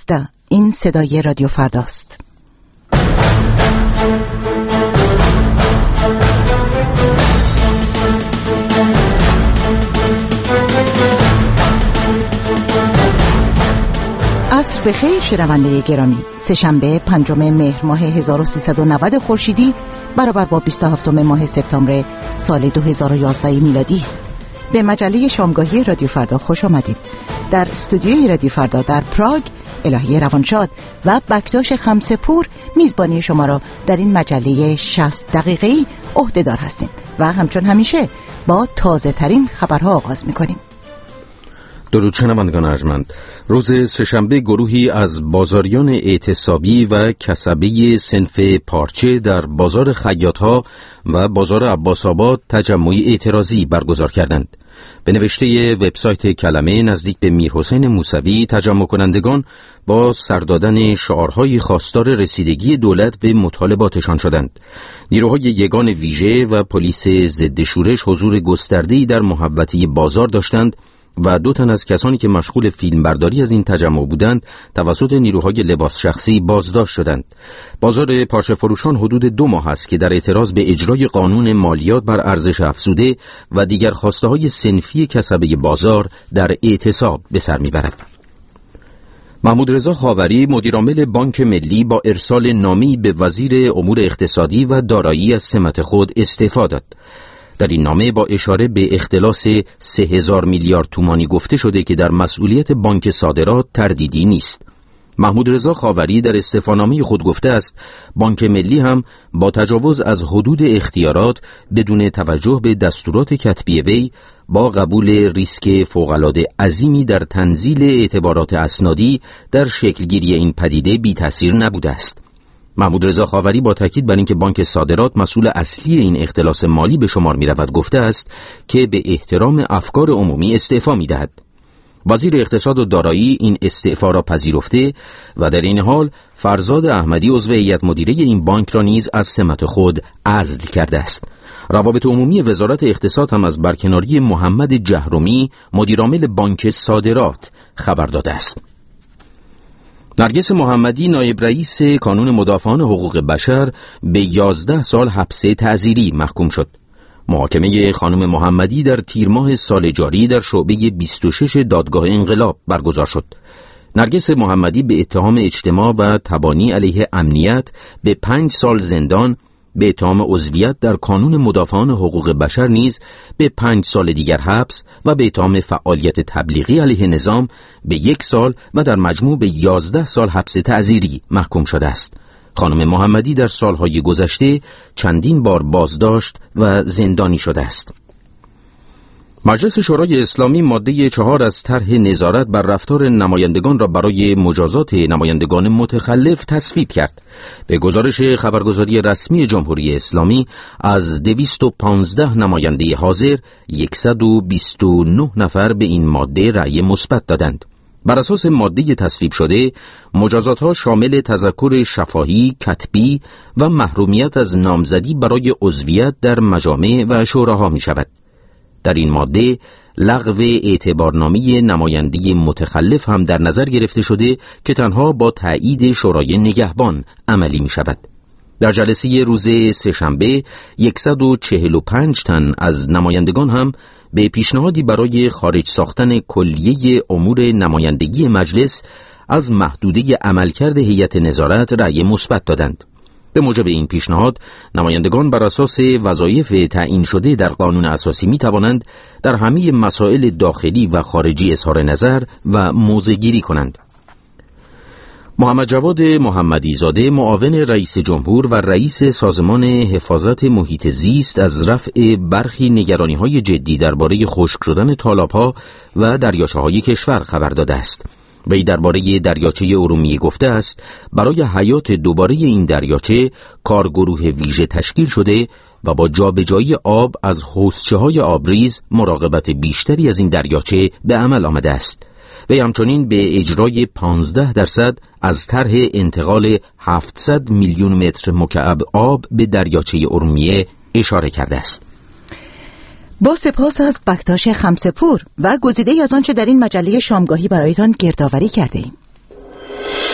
11. این صدای رادیو فرداست. عصر بخیر شنونده گرامی. سه‌شنبه 5 مهر ماه 1390 خورشیدی برابر با 27 ماه سپتامبر سال 2011 میلادی است. به مجله شامگاهی رادیو فردا خوش آمدید. در استودیوی رادیو فردا در پراگ الهی روانشاد و بکتاش خمسه‌پور میزبانی شما را در این مجله 60 دقیقه‌ای عهده‌دار هستیم و همچون همیشه با تازه ترین خبرها آغاز می‌کنیم. درود شنوندگان ارجمند. روز سه‌شنبه گروهی از بازاریان اعتصابی و کسبه صنف پارچه در بازار خیاط‌ها و بازار عباس‌آباد تجمعی اعتراضی برگزار کردند. به نوشته وبسایت کلمه نزدیک به میرحسین موسوی، تجمع کنندگان با سر دادن شعارهای خواستار رسیدگی دولت به مطالباتشان شدند. نیروهای یگان ویژه و پلیس ضد شورش حضور گسترده‌ای در محوطه بازار داشتند و 2 تن از کسانی که مشغول فیلمبرداری از این تجمع بودند توسط نیروهای لباس شخصی بازداشت شدند. بازار پارچه فروشان حدود 2 ماه است که در اعتراض به اجرای قانون مالیات بر ارزش افزوده و دیگر خواسته‌های صنفی کسبه بازار در اعتصاب به سر میبرد. محمود رضا خاوری مدیرعامل بانک ملی با ارسال نامه‌ای به وزیر امور اقتصادی و دارایی از سمت خود استعفا داد. در این نامه با اشاره به اختلاس 3000 میلیارد تومانی گفته شده که در مسئولیت بانک صادرات تردیدی نیست. محمود رضا خاوری در استعفانامه خود گفته است بانک ملی هم با تجاوز از حدود اختیارات بدون توجه به دستورات کتبی وی با قبول ریسک فوق‌العاده عظیمی در تنزیل اعتبارات اسنادی در شکلگیری این پدیده بی تأثیر نبوده است. محمود رضا خاوری با تاکید بر اینکه بانک صادرات مسئول اصلی این اختلاس مالی به شمار می‌رود گفته است که به احترام افکار عمومی استعفا می‌دهد. وزیر اقتصاد و دارایی این استعفا را پذیرفته و در این حال فرزاد احمدی عضو هیئت مدیره این بانک را نیز از سمت خود عزل کرده است. روابط عمومی وزارت اقتصاد هم از برکناری محمد جهرمی مدیرعامل بانک صادرات خبر داده است. نرگس محمدی نایب رئیس کانون مدافعان حقوق بشر به 11 سال حبس تعزیری محکوم شد. محاکمه خانم محمدی در تیر ماه سال جاری در شعبه 26 دادگاه انقلاب برگزار شد. نرگس محمدی به اتهام اجتماع و تبانی علیه امنیت به 5 سال زندان، به اتهام عضویت در کانون مدافعان حقوق بشر نیز به 5 سال دیگر حبس و به اتهام فعالیت تبلیغی علیه نظام به 1 سال و در مجموع به 11 سال حبس تعزیری محکوم شده است. خانم محمدی در سالهای گذشته چندین بار بازداشت و زندانی شده است. مجلس شورای اسلامی ماده 4 از طرح نظارت بر رفتار نمایندگان را برای مجازات نمایندگان متخلف تصویب کرد. به گزارش خبرگزاری رسمی جمهوری اسلامی از 215 نماینده حاضر 129 نفر به این ماده رأی مثبت دادند. بر اساس ماده تصویب شده، مجازات‌ها شامل تذکر شفاهی، کتبی و محرومیت از نامزدی برای عضویت در مجامع و شوراها می‌شود. در این ماده لغو اعتبارنامه نماینده متخلف هم در نظر گرفته شده که تنها با تایید شورای نگهبان عملی می شود. در جلسه روز سه‌شنبه 145 تن از نمایندگان هم به پیشنهادی برای خارج ساختن کلیه امور نمایندگی مجلس از محدوده عملکرد هیئت نظارت رأی مثبت دادند. به موجب این پیشنهاد، نمایندگان بر اساس وظایف تعیین شده در قانون اساسی می توانند در همه مسائل داخلی و خارجی اظهار نظر و موضع‌گیری کنند. محمد جواد محمدی زاده معاون رئیس جمهور و رئیس سازمان حفاظت محیط زیست از رفع برخی نگرانی‌های جدی درباره خشک شدن تالاب‌ها و دریاچه‌های کشور خبر داده است. وی درباره دریاچه ارومیه گفته است برای حیات دوباره این دریاچه کارگروه ویژه تشکیل شده و با جابجایی آب از حوضچه‌های آبریز مراقبت بیشتری از این دریاچه به عمل آمده است. وی همچنین به اجرای 15% از طرح انتقال 700 میلیون متر مکعب آب به دریاچه ارومیه اشاره کرده است. با سپاس از بکتاش خمسه‌پور و گزیده‌ای از آنچه در این مجله شامگاهی برایتان گردآوری کرده ایم.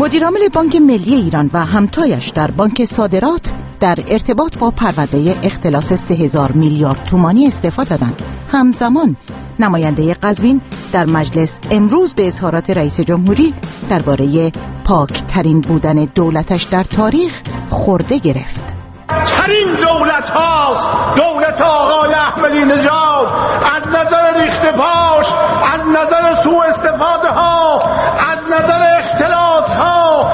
مدیرعامل بانک ملی ایران و همتایش در بانک صادرات در ارتباط با پرونده اختلاس 3000 میلیارد تومانی استعفا دادند. همزمان نماینده قزوین در مجلس امروز به اظهارات رئیس جمهوری درباره پاکترین بودن دولتش در تاریخ خورده گرفت. ترین دولت هاست دولت آقای احمدی نژاد، از نظر ریخت پاش، از نظر سوء استفاده ها، از نظر اختلاس ها.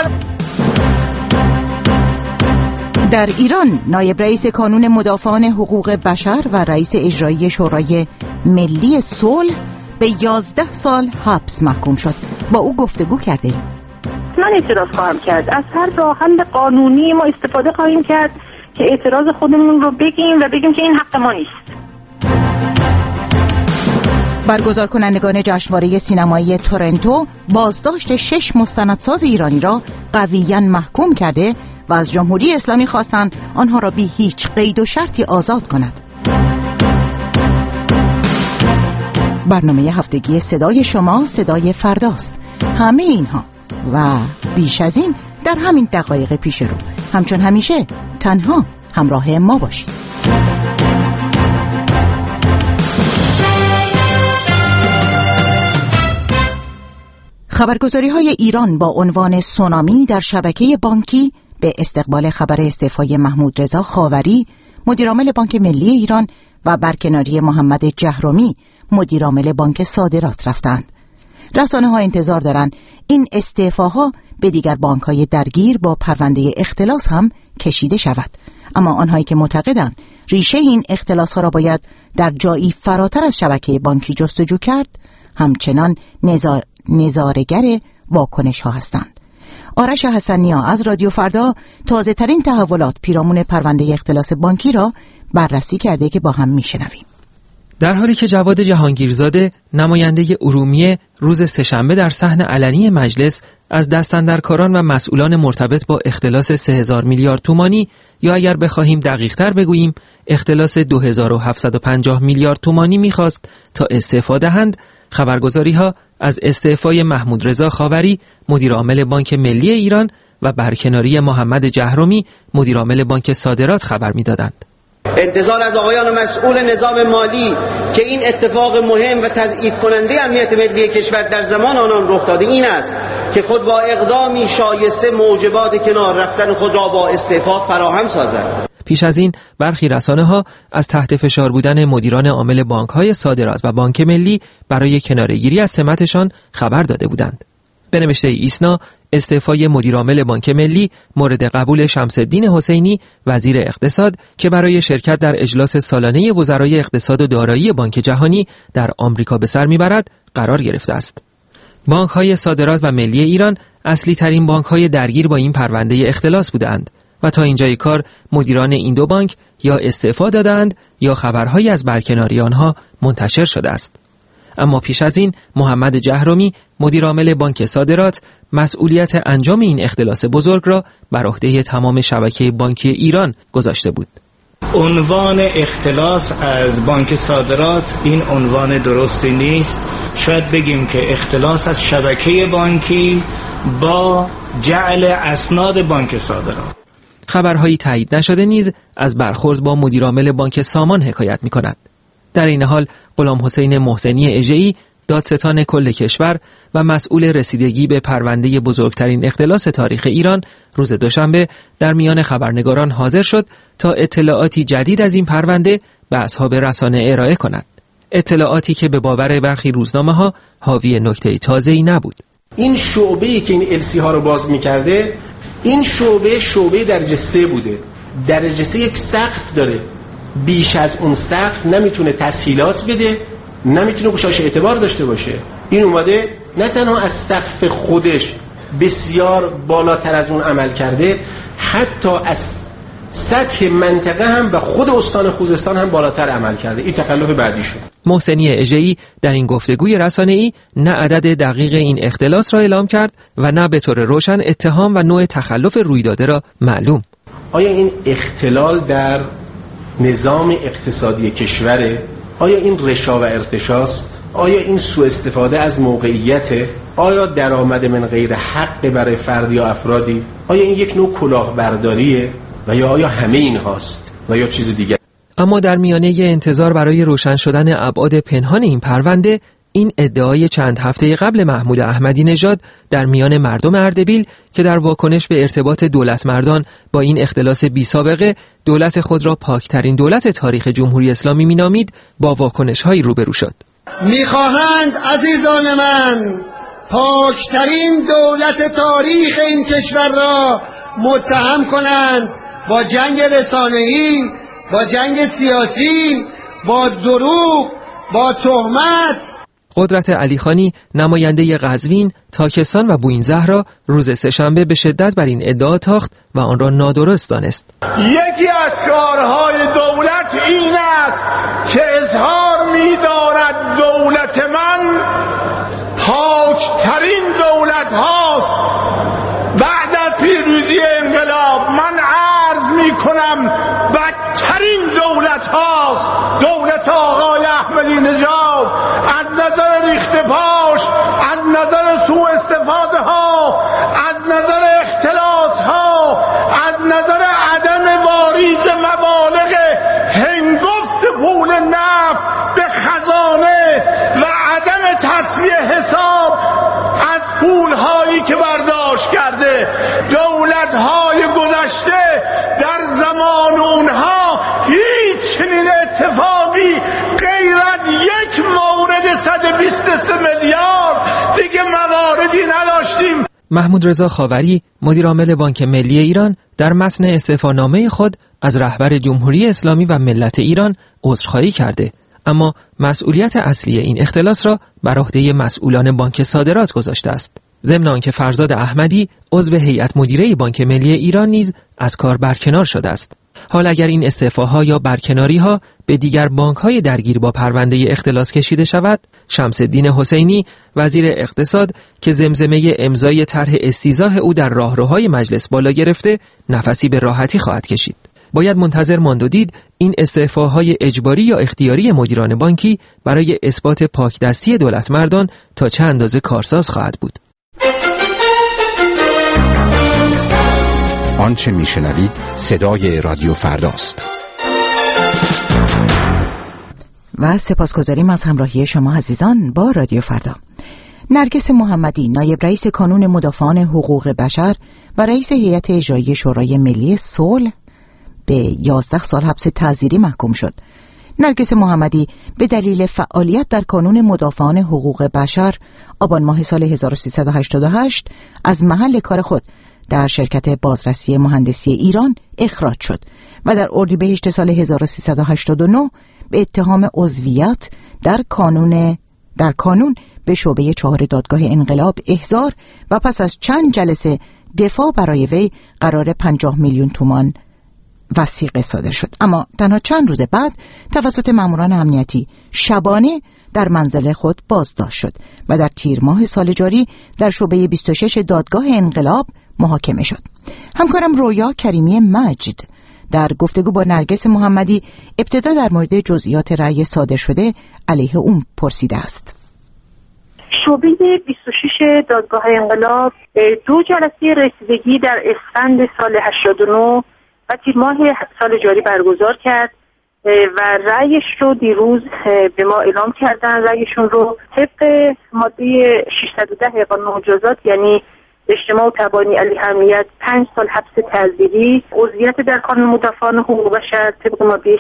در ایران نایب رئیس کانون مدافعان حقوق بشر و رئیس اجرایی شورای ملی صلح به 11 سال حبس محکوم شد. با او گفتگو کردیم. من اعتراض خواهم کرد. از هر راه حل قانونی ما استفاده خواهیم کرد که اعتراض خودمون رو بگیم و بگیم که این حق ما نیست. برگزار کنندگان جشنواره سینمایی تورنتو بازداشت 6 مستندساز ایرانی را قویاً محکوم کرده و از جمهوری اسلامی خواستند آنها را بی هیچ قید و شرطی آزاد کند. برنامه هفتگی صدای شما صدای فرداست. همه اینها و بیش از این در همین دقایق پیش رو. همچون همیشه تنها همراه ما باشید. خبرگزاری‌های ایران با عنوان سونامی در شبکه بانکی به استقبال خبر استعفای محمود رضا خاوری مدیرعامل بانک ملی ایران و برکناری محمد جهرمی مدیرعامل بانک صادرات رفتند. رسانه‌ها انتظار دارند این استعفاها به دیگر بانک‌های درگیر با پرونده اختلاس هم کشیده شود، اما آنهایی که معتقدند ریشه این اختلاس‌ها را باید در جایی فراتر از شبکه بانکی جستجو کرد همچنان نظاره‌گر واکنش‌ها هستند. آرش حسنیا از رادیو فردا تازه ترین تحولات پیرامون پرونده اختلاس بانکی را بررسی کرده که با هم میشنویم. در حالی که جواد جهانگیرزاده نماینده ارومیه روز سه‌شنبه در صحن علنی مجلس از دستاندرکاران و مسئولان مرتبط با اختلاس 3000 میلیارد تومانی یا اگر بخواهیم دقیق‌تر بگوییم اختلاس 2750 میلیارد تومانی می‌خواست تا استعفا دهند، خبرگزاری‌ها از استعفای محمود رضا خاوری مدیرعامل بانک ملی ایران و برکناری محمد جهرمی مدیرعامل بانک صادرات خبر می‌دادند. انتظار از آقایان مسئول نظام مالی که این اتفاق مهم و تضعیف کننده امنیت ملی کشور در زمان آنان رخ داده این است که خود با اقدامی شایسته موجبات کنار رفتن خود را با استعفا فراهم سازند. پیش از این برخی رسانه‌ها از تحت فشار بودن مدیران عامل بانک‌های صادرات و بانک ملی برای کناره‌گیری از سمتشان خبر داده بودند. به نوشته ایسنا، استعفای مدیرعامل بانک ملی مورد قبول شمس‌الدین حسینی وزیر اقتصاد که برای شرکت در اجلاس سالانه وزرای اقتصاد و دارایی بانک جهانی در آمریکا به سر میبرد قرار گرفته است. بانک‌های صادرات و ملی ایران اصلی ترین بانک‌های درگیر با این پرونده اختلاس بودند و تا اینجای کار مدیران این دو بانک یا استعفا دادند یا خبرهایی از برکناری آنها منتشر شده است. اما پیش از این محمد جهرمی مدیرعامل بانک صادرات مسئولیت انجام این اختلاس بزرگ را بر عهده تمام شبکه بانکی ایران گذاشته بود. عنوان اختلاس از بانک صادرات این عنوان درستی نیست. شاید بگیم که اختلاس از شبکه بانکی با جعل اسناد بانک صادرات. خبرهایی تایید نشده نیز از برخورد با مدیرعامل بانک سامان حکایت می‌کند. در این حال غلام حسین محسنی اژه‌ای دادستان کل کشور و مسئول رسیدگی به پرونده بزرگترین اختلاس تاریخ ایران روز دوشنبه در میان خبرنگاران حاضر شد تا اطلاعاتی جدید از این پرونده به اصحاب رسانه ارائه کند. اطلاعاتی که به باور برخی روزنامه‌ها حاوی نکته تازه‌ای نبود. این شعبه‌ای که این السی ها رو باز می‌کرده، این شعبه درجه 3 بوده. درجه 3 یک سقف داره. بیش از اون سقف نمیتونه تسهیلات بده، نمیتونه گشایش اعتبار داشته باشه. این اومده نه تنها از سقف خودش بسیار بالاتر از اون عمل کرده، حتی از سطح منطقه هم و خود استان خوزستان هم بالاتر عمل کرده. این تکلف بعدی شد. محسنی اژه‌ای در این گفتگوی رسانه‌ای نه عدد دقیق این اختلاس را اعلام کرد و نه به طور روشن اتهام و نوع تخلف رویداده را معلوم. آیا این اختلال در نظام اقتصادی کشوره؟ آیا این رشا و ارتشاست؟ آیا این سوء استفاده از موقعیت؟ آیا درآمد من غیر حق برای فرد یا افرادی؟ آیا این یک نوع کلاهبرداریه و یا آیا همه این هاست و یا چیز دیگر؟ اما در میانه انتظار برای روشن شدن ابعاد پنهان این پرونده، این ادعای چند هفته قبل محمود احمدی نژاد در میان مردم اردبیل که در واکنش به ارتباط دولت مردان با این اختلاس بی سابقه دولت خود را پاکترین دولت تاریخ جمهوری اسلامی مینامید، با واکنش‌هایی روبرو شد. می‌خواهند عزیزان من پاکترین دولت تاریخ این کشور را متهم کنند با جنگ رسانه‌ای، با جنگ سیاسی، با دروغ، با تهمت. قدرت علیخانی نماینده قزوین، تاکستان و بوئینزهرا روز سه‌شنبه به شدت بر این ادعا تاخت و آن را نادرست دانست. یکی از شعارهای دولت این است که اظهار می‌دارد دولت من پاکترین دولت هاست. بعد از پیروزی انقلاب من عرض می‌کنم بدترین دولت هاست. دولت آقای احمدی نژاد از نظر ریخت پاش، از نظر سوء استفاده ها، از نظر اختلاس ها، از نظر عدم واریز مبالغ هنگفت پول نفت به خزانه و عدم تسویه حساب از پول هایی که برداشت کرده. دولت های گذشته در زمان اونها هیچ چنین اتفاقی غیر از یک مورد 123 میلیارد دیگه مواردی نداشتیم. محمود رضا خاوری، مدیر عامل بانک ملی ایران، در متن استعفانامه خود از رهبر جمهوری اسلامی و ملت ایران عذرخواهی کرده، اما مسئولیت اصلی این اختلاس را بر عهده مسئولان بانک صادرات گذاشته است. ضمن آنکه فرزاد احمدی عضو هیئت مدیره بانک ملی ایران نیز از کار برکنار شده است. حال اگر این استعفاها یا برکناری‌ها به دیگر بانک‌های درگیر با پرونده اختلاس کشیده شود، شمس‌الدین حسینی وزیر اقتصاد که زمزمه امضای طرح استیضاح او در راهروهای مجلس بالا گرفته، نفسی به راحتی خواهد کشید. باید منتظر ماند و دید این استعفاهای اجباری یا اختیاری مدیران بانکی برای اثبات پاکدستی دولت مردان تا چه اندازه کارساز خواهد بود. آنچه میشنوید صدای رادیو فرداست. و سپاسگزاریم از همراهی شما عزیزان با رادیو فردا. نرگس محمدی، نایب رئیس کانون مدافعان حقوق بشر و رئیس هیئت اجرایی شورای ملی صلح، به 11 سال حبس تعزیری محکوم شد. نرگس محمدی به دلیل فعالیت در کانون مدافعان حقوق بشر آبان ماه سال 1388 از محل کار خود در شرکت بازرسی مهندسی ایران اخراج شد و در اردیبهشت سال 1389 به اتهام عضویت در کانون به شعبه 4 دادگاه انقلاب احضار و پس از چند جلسه دفاع برای وی قرار 50 میلیون تومان وثیقه صادر شد. اما تنها چند روز بعد توسط ماموران امنیتی شبانه در منزل خود بازداشت شد و در تیر ماه سال جاری در شعبه 26 دادگاه انقلاب محاکمه شد. همکارم رویا کریمی مجد در گفتگو با نرگس محمدی ابتدا در مورد جزئیات رأی صادر شده علیه اون پرسیده است. شعبه 26 دادگاه انقلاب 2 جلسه رسیدگی در اسفند سال 89 و تیر ماه سال جاری برگزار کرد و رأیش رو دیروز به ما اعلام کردن. رأیشون رو طبق ماده 610 قانون مجازات، یعنی اجتماع و تبانی علیه امنیت، 5 سال حبس تعزیری، عضویت در کانون مدافعان حقوق بشر طبق ماده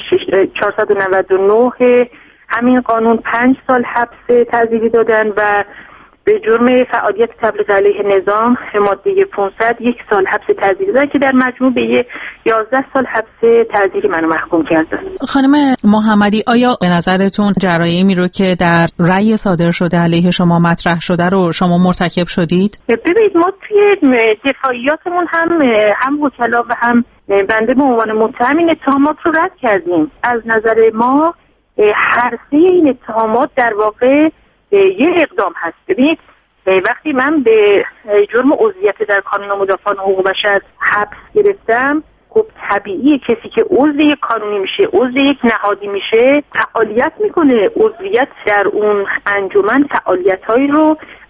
499 همین قانون 5 سال حبس تعزیری دادن و به جرم فعالیت تبلیغ علیه نظام ماده 500 1 سال حبس تعزیری دادن که در مجموع به 11 سال حبس تعزیری منو محکوم کردن. خانم محمدی، آیا به نظرتون جرایمی رو که در رأی صادر شده علیه شما مطرح شده رو شما مرتکب شدید؟ ببینید، ما توی دفاعیاتمون هم وکلا و هم بنده به عنوان متهم این اتهامات رو رد کردیم. از نظر ما هر سه این اتهامات در واقع یه اقدام هست. ببینید، وقتی من به جرم عضویت در کانون مدافعان حقوق بشر حبس گرفتم، خب طبیعیه کسی که عضو یک کانونی میشه، عضو یک نهادی میشه، فعالیت میکنه. عضویت در اون انجمن فعالیت‌هایی رو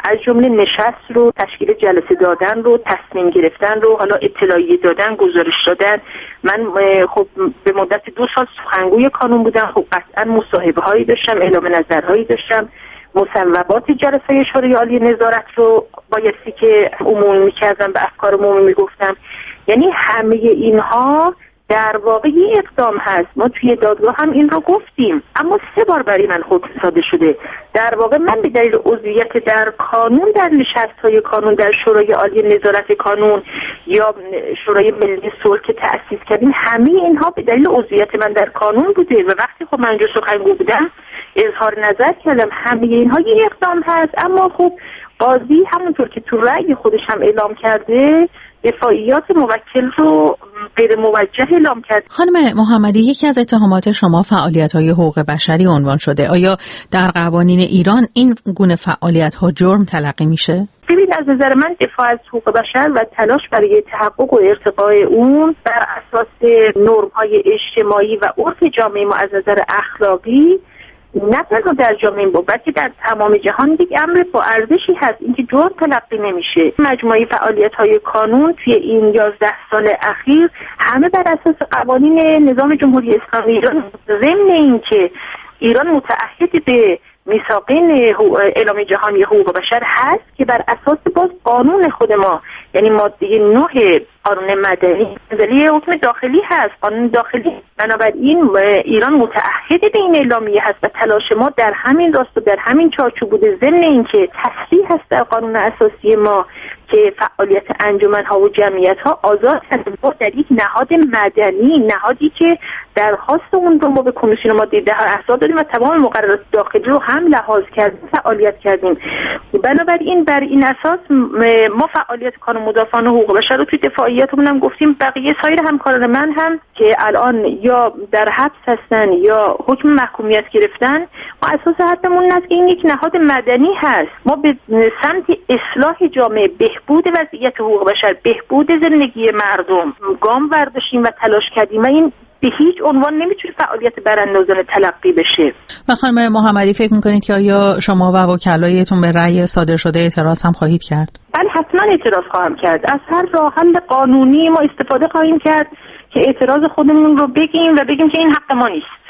از جمله نشست رو، تشکیل جلسه دادن رو، تصمیم گرفتن رو، حالا اطلاعیه دادن، گزارش دادن. من خب به مدت 2 سال سخنگوی کانون بودم، خب قطعا مصاحبه هایی داشتم، اعلام نظرهایی داشتم، مصوبات جلسه شورای عالی نظارت رو بایستی که عمومی می‌کردم، به افکار عمومی میگفتم. یعنی همه اینها در واقع یه اقدام هست. ما توی دادگاه هم این رو گفتیم، اما 3 بار برای من حکم صادر شده. در واقع من به دلیل عضویت در کانون، در نشست‌های کانون، در شورای عالی نظارت کانون یا شورای ملی صلح که تأسیس کردیم، همه اینها به دلیل عضویت من در کانون بوده و وقتی خب من اونجا سخنگو بودم اظهار نظر کردم. همه اینها یه اقدام هست، اما خب قاضی همونطور که تو رأی خودش هم اعلام کرده دفاعیات موکل رو غیر موجه اعلام کرد. خانم محمدی، یکی از اتهامات شما فعالیت‌های حقوق بشری عنوان شده. آیا در قوانین ایران این گونه فعالیت‌ها جرم تلقی میشه؟ ببین، از نظر من دفاع از حقوق بشر و تلاش برای تحقق و ارتقای اون بر اساس نرم‌های اجتماعی و عرف جامعه ما از نظر اخلاقی نه تنها در جامعه ما بلکه در تمام جهان یک امر با ارزشی هست، اینکه جرم تلقی نمیشه. مجموعه فعالیت‌های کانون توی این 11 سال اخیر همه بر اساس قوانین نظام جمهوری اسلامی ایران، ضمن اینکه ایران متعهد به میثاقین اعلام جهانی حقوق بشر هست که بر اساس باز قانون خود ما، یعنی ماده 9 قانون مدنی نظریه حکم داخلی هست، قانون داخلی. بنابراین ایران متعهد به این اعلامیه هست و تلاش ما در همین راست و در همین چارچوب بوده، ضمن اینکه تصریح هست در قانون اساسی ما که فعالیت انجمن‌ها و جمعیت‌ها آزاد هست در یک نهاد مدنی، نهادی که درخواست اون رو ما به کمیسیون ماده 10 ارسال دادیم و تمام مقررات داخلی رو هم لحاظ کردیم، فعالیت کردیم. بنابراین بر این اساس ما فعالیت کانون مدافعان حقوق بشر رو توی دفاعیتمون هم گفتیم. بقیه سایر همکاران من هم که الان یا در حبس هستن یا حکم محکومیت گرفتن، ما اساس حدمون است که این یک نهاد مدنی هست. ما به سمت اصلاح جامعه، بهبود وضعیت حقوق بشر، بهبود زندگی مردم گام برداشتیم و تلاش کردیم و این به هیچ عنوان نمیتونه فعالیت براندازانه تلقی بشه. و خانم محمدی، فکر میکنید که آیا شما و وکلایتون به رأی صادر شده اعتراض هم خواهید کرد؟ بله، حتما اعتراض خواهم کرد. از هر راه حل قانونی ما استفاده خواهیم کرد که اعتراض خودمون رو بگیم و بگیم که این حق ما نیست.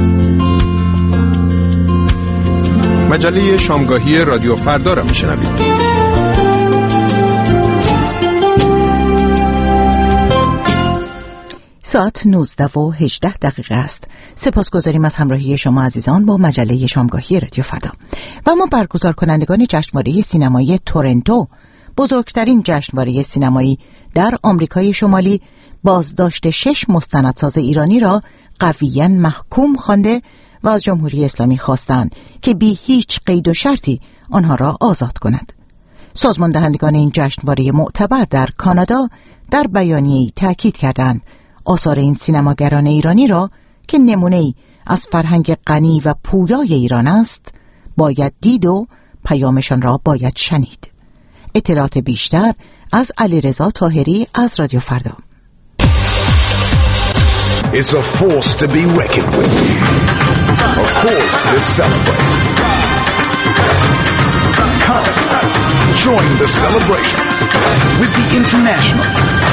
مجله شامگاهی رادیو فردا را میشنوید. ساعت 19:18 است. سپاسگزاریم از همراهی شما عزیزان با مجله شامگاهی رادیو فردا. و ما برگزار کنندگان جشنواره سینمایی تورنتو، بزرگترین جشنواره سینمایی در آمریکای شمالی، بازداشت 6 مستندساز ایرانی را قویاً محکوم خوانده و از جمهوری اسلامی خواستند که بی هیچ قید و شرطی آنها را آزاد کند. سازمان دهندگان این جشنواره معتبر در کانادا در بیانیه‌ای تاکید کردند آثار این سینماگران ایرانی را که نمونه‌ای از فرهنگ غنی و پویای ایران است باید دید و پیامشان را باید شنید. اطلاعات بیشتر از علیرضا طاهری از رادیو فردا. It's a force to be reckoned with. A cause to celebrate. Come, join the celebration with the International.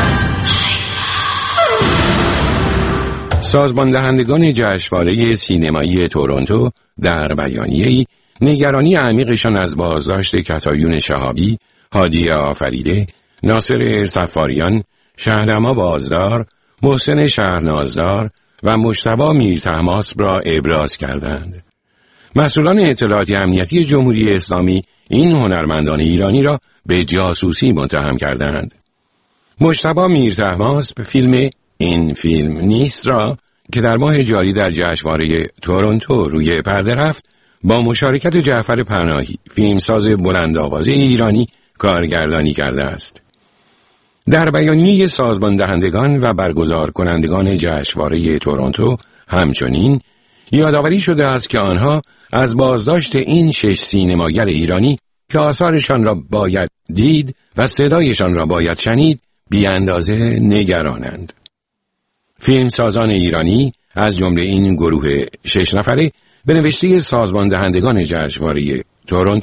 سازمان دهندگان جشنواره سینمایی تورنتو در بیانیه‌ای نگرانی عمیقشان از بازداشت کتایون شهابی، هادی آفریده، ناصر صفاریان، شهرما بازدار، محسن شهرنازدار و مجتبی میرطهماسب را ابراز کردند. مسئولان اطلاعات امنیتی جمهوری اسلامی این هنرمندان ایرانی را به جاسوسی متهم کردند. مجتبی میرطهماسب فیلم این فیلم نیست را که در ماه جاری در جشنواره تورنتو روی پرده رفت، با مشارکت جعفر پناهی، فیلمساز بلندآوازه ایرانی، کارگردانی کرده است. در بیانیه سازمان دهندگان و برگزار کنندگان جشنواره تورنتو همچنین یادآوری شده است که آنها از بازداشت این 6 سینماگر ایرانی که آثارشان را باید دید و صدایشان را باید شنید بی اندازه نگرانند. فیلمسازان ایرانی از جمله این گروه 6 نفره به نوشته سازمان دهندگان جشنواره تورنتو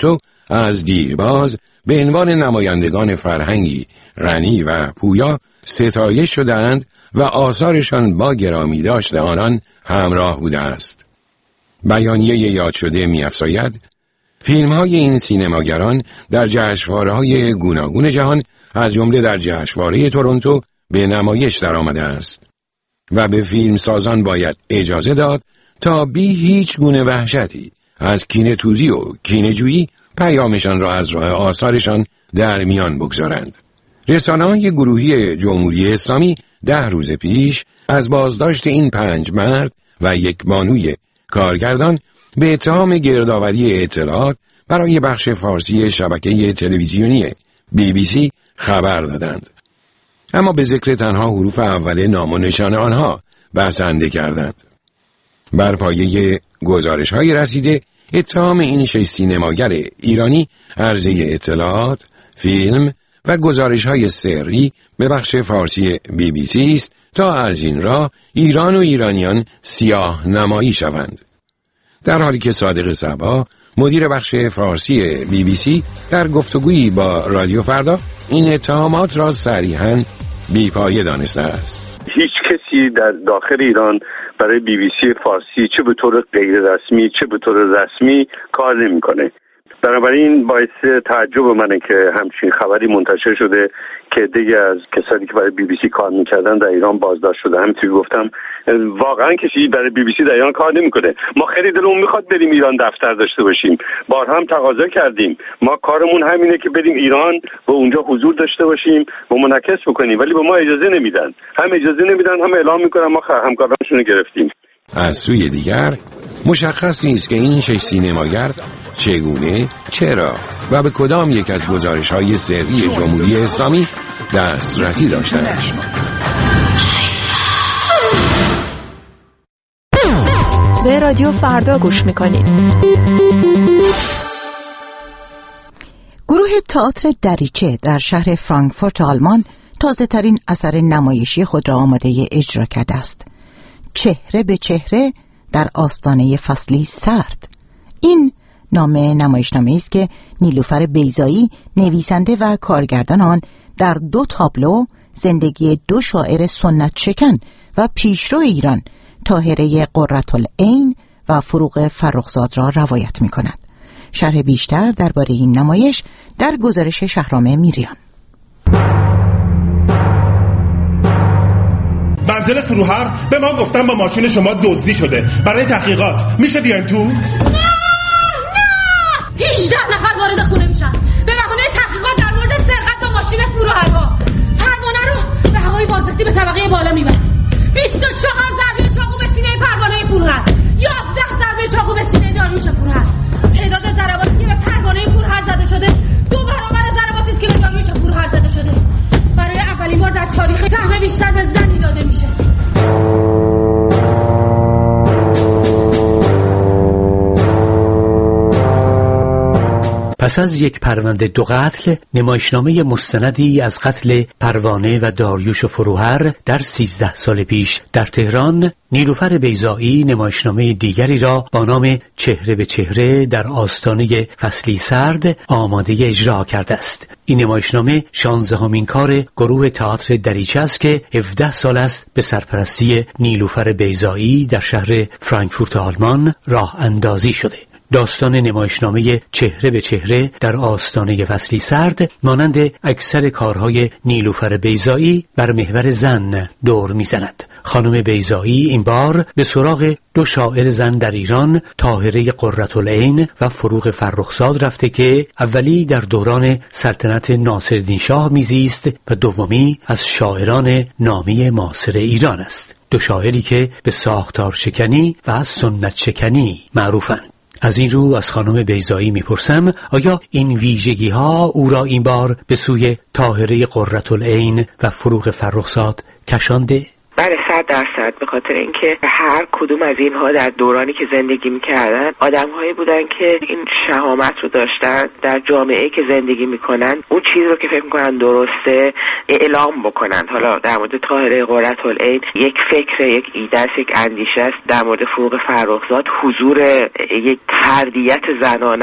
از دیرباز به عنوان نمایندگان فرهنگی غنی و پویا ستایش شدند و آثارشان با گرامی داشت آنان همراه بوده است. بیانیه یاد شده می‌افزاید فیلم‌های این سینماگران در جشنواره‌های گوناگون جهان از جمله در جشنواره تورنتو به نمایش درآمده است و به فیلمسازان باید اجازه داد تا بی هیچ گونه وحشتی از کینه‌توزی و کینه‌جویی پیامشان را از راه آثارشان در میان بگذارند. رسانه‌های گروهی جمهوری اسلامی 10 روز پیش از بازداشت این 5 مرد و یک بانوی کارگردان به اتهام گردآوری اطلاعات برای بخش فارسی شبکه تلویزیونی BBC خبر دادند. اما به ذکر تنها حروف اول نام و نشان آنها بسنده کردند. بر پایه گزارش‌های رسیده اتهام این 6 سینماگر ایرانی عرضه اطلاعات، فیلم و گزارش‌های سری به بخش فارسی BBC است تا از این راه ایران و ایرانیان سیاه نمایی شوند. در حالی که صادق صبا مدیر بخش فارسی BBC در گفتگویی با رادیو فردا این اتهامات را صریحاً بی‌پایه دانسته است. هیچ کسی در داخل ایران برای BBC فارسی چه به طور غیر رسمی چه به طور رسمی کار نمی‌کنه. بنابراین باعث تعجب منه که همچین خبری منتشر شده که دیگه از کسانی که برای BBC کار میکردن در ایران بازداشت شده. همینطوری گفتم واقعا کسی برای BBC در ایران کار نمیکنه. ما خیلی دلمون میخواد بریم ایران دفتر داشته باشیم، بارها هم تقاضا کردیم، ما کارمون همینه که بریم ایران و اونجا حضور داشته باشیم و منعکس بکنیم، ولی به ما اجازه نمیدن. هم اجازه نمیدن، هم اعلام میکنن ما همکارانشون رو گرفتیم. از سوی دیگر مشخص نیست که این 6 سینماگر چگونه، چرا و به کدام یک از گزارش‌های سری جمهوری اسلامی دسترسی داشتند. به رادیو فردا گوش میکنید. گروه تئاتر دریچه در شهر فرانکفورت آلمان تازه ترین اثر نمایشی خود را آماده اجرا کرده است. چهره به چهره در آستانه فصلی سرد. این نام نمایشنامه‌ای است که نیلوفر بیضایی نویسنده و کارگردان آن در 2 تابلو زندگی 2 شاعر سنت شکن و پیشرو ایران طاهره قرةالعین و فروغ فرخزاد را روایت می‌کند. شرح بیشتر درباره این نمایش در گزارش شهرام میریان. منزل فروهر به ما گفتن با ماشین شما دزدی شده. برای تحقیقات میشه بیاین تو؟ نه 18 نفر وارد خونه میشن به بهانه تحقیقات در مورد سرقت با ماشین فروهرها. پروانه رو به هوای بازرسی به طبقه بالا میبرن. 24 ضربه چاقو به سینه پروانه فروهر، 11 ضربه چاقو به سینه داریوش فروهر. تعداد ضرباتی که به پروانه فروهر زده شده 2 برابر ضرباتی است که به داریوش فروهر زده شده. برای اولین بار در تاریخ سهم بیشتر به زنی داده میشه. پس از یک پرونده 2 قتل، نمایشنامه مستندی از قتل پروانه و داریوش فروهر در 13 سال پیش در تهران، نیلوفر بیضایی نمایشنامه دیگری را با نام چهره به چهره در آستانه فصلی سرد آماده اجرا کرده است. این نمایشنامه 16مین کار گروه تئاتر دریچه است که 17 سال است به سرپرستی نیلوفر بیضایی در شهر فرانکفورت آلمان راه اندازی شده. داستان نمایشنامه چهره به چهره در آستانه فصلی سرد مانند اکثر کارهای نیلوفر بیضایی بر محور زن دور میزند. خانم بیضایی این بار به سراغ 2 شاعر زن در ایران، طاهره قرةالعین و فروغ فرخزاد رفته که اولی در دوران سلطنت ناصرالدین شاه میزیست و دومی از شاعران نامی معاصر ایران است. 2 شاعری که به ساختار شکنی و از سنت شکنی معروفند. از این رو از خانم بیضایی میپرسم آیا این ویژگی ها او را این بار به سوی طاهره قرةالعین و فروغ فرخزاد کشانده؟ بله 100%، به خاطر اینکه هر کدوم از اینها در دورانی که زندگی میکردن آدم‌هایی بودن که این شهامت رو داشتن در جامعه که زندگی میکنن اون چیز رو که فکر میکنن درسته اعلام بکنن. حالا در مورد طاهره قرةالعین یک فکر، یک ایده است، یک اندیشه است. در مورد فروغ فرخزاد حضور یک تردیت زنانه است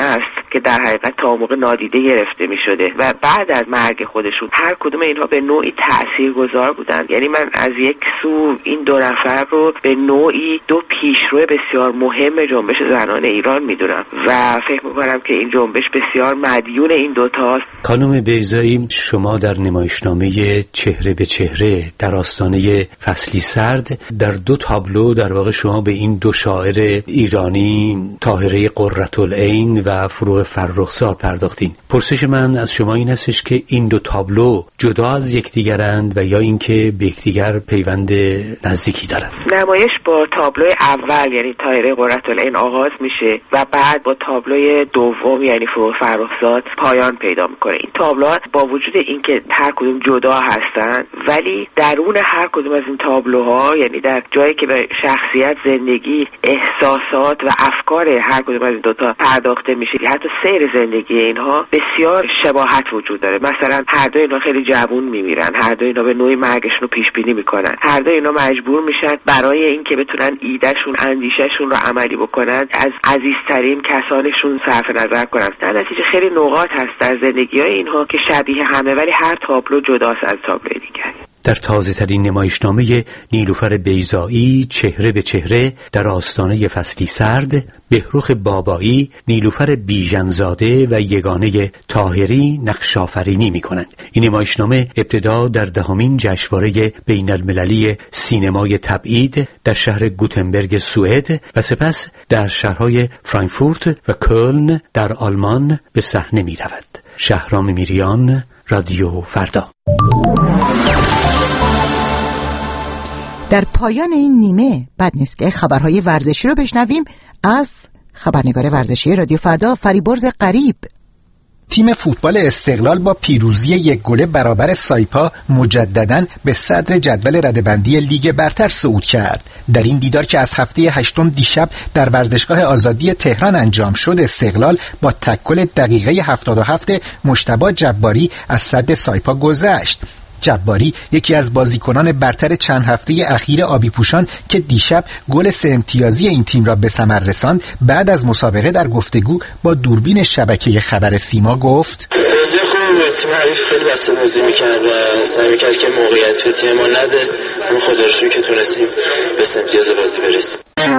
که در حقیقت تا موقع نادیده گرفته میشده و بعد از مرگ خودشون هر کدوم اینها به نوعی تاثیرگذار بودن. یعنی من از یک سو این دو نفر رو به نوعی دو پیشرو بسیار مهم جنبش زنان ایران میدونم و فکر میکنم که این جنبش بسیار مدیون این دوتاست. خانم بیضایی، شما در نمایشنامه چهره به چهره در آستانه فصلی سرد در دو تابلو در واقع شما به این دو شاعر ایرانی طاهره قرةالعین و فروغ فرخزاد پرداختین. پرسش من از شما این هستش که این دو تابلو جدا از یکدیگرند و یا اینکه به یکدیگر پیوند نزدیکی دارند؟ نمایش با تابلوی اول یعنی طاهره قرةالعین آغاز میشه و بعد با تابلوی دوم یعنی فروغ فرخزاد پایان پیدا میکنه. این تابلوها با وجود اینکه هر کدوم جدا هستن ولی درون هر کدوم از این تابلوها یعنی در جایی که به شخصیت، زندگی، احساسات و افکار هر کدوم از این دوتا پرداخته میشه، حتی سیر زندگی اینها بسیار شباهت وجود داره. مثلا هر دو اینا خیلی جوان میمیرن، هر دو اینا به نوعی مرگشون رو پیش بینی میکنن، هر دو اینا مجبور میشن برای اینکه بتونن ایدهشون، اندیشهشون رو عملی بکنن از عزیزترین کسانشون صرف نظر کنن. در نتیجه خیلی نقاط هست در زندگی‌های اینها که شبیه همه ولی هر تابلو جداست از تابلو دیگر. در تازه‌ترین نمایشنامه نیلوفر بیضایی چهره به چهره در آستانه فصلی سرد، بهروخ بابایی، نیلوفر بیژن‌زاده و یگانه طاهری نقش آفرینی می‌کنند. این نمایشنامه ابتدا در 10مین جشنواره بین‌المللی سینمای تبعید در شهر گوتنبرگ سوئد و سپس در شهرهای فرانکفورت و کلن در آلمان به صحنه می‌رود. شهرام میریان، رادیو فردا. در پایان این نیمه بد نیست که خبرهای ورزشی رو بشنویم از خبرنگار ورزشی رادیو فردا فریبرز غریب. تیم فوتبال استقلال با پیروزی 1-0 برابر سایپا مجدداً به صدر جدول رده‌بندی لیگ برتر صعود کرد. در این دیدار که از هفته 8 دیشب در ورزشگاه آزادی تهران انجام شد، استقلال با تکل دقیقه 77 مجتبی جباری از سد سایپا گذشت. جباری یکی از بازیکنان برتر چند هفته اخیر آبی پوشان که دیشب گل 3 امتیازی این تیم را به ثمر رساند، بعد از مسابقه در گفتگو با دوربین شبکه خبر سیما گفت: بازی خوبی بود، تیم حریف خیلی بسته بازی میکرد و سعی میکرد که موقعیت به تیم ما نده، اما خدا رو شکر که تونستیم به 3 امتیاز بازی برسیم.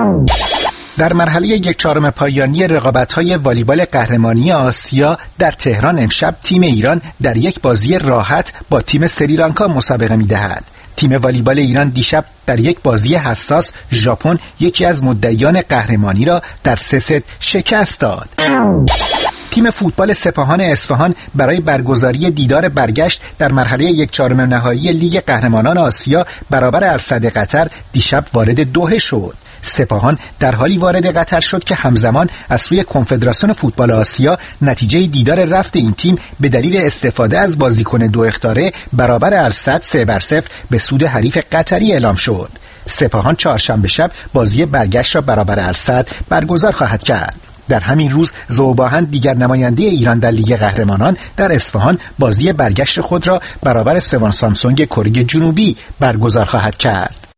در مرحله 1/4 پایانی رقابت‌های والیبال قهرمانی آسیا در تهران امشب تیم ایران در یک بازی راحت با تیم سریلانکا مسابقه می‌دهد. تیم والیبال ایران دیشب در یک بازی حساس ژاپن یکی از مدعیان قهرمانی را در 3 ست شکست داد. تیم فوتبال سپاهان اصفهان برای برگزاری دیدار برگشت در مرحله 1/4 نهایی لیگ قهرمانان آسیا برابر السد قطر دیشب وارد دوحه شد. سپاهان در حالی وارد قطر شد که همزمان از سوی کنفدراسیون فوتبال آسیا نتیجه دیدار رفت این تیم به دلیل استفاده از بازیکن 2 اخطاره برابر السد 3-0 به سود حریف قطری اعلام شد. سپاهان چهارشنبه شب بازی برگشت را برابر السد برگزار خواهد کرد. در همین روز ذوباهن دیگر نماینده ایران در لیگ قهرمانان در اصفهان بازی برگشت خود را برابر سوان سامسونگ کره جنوبی برگزار خواهد کرد.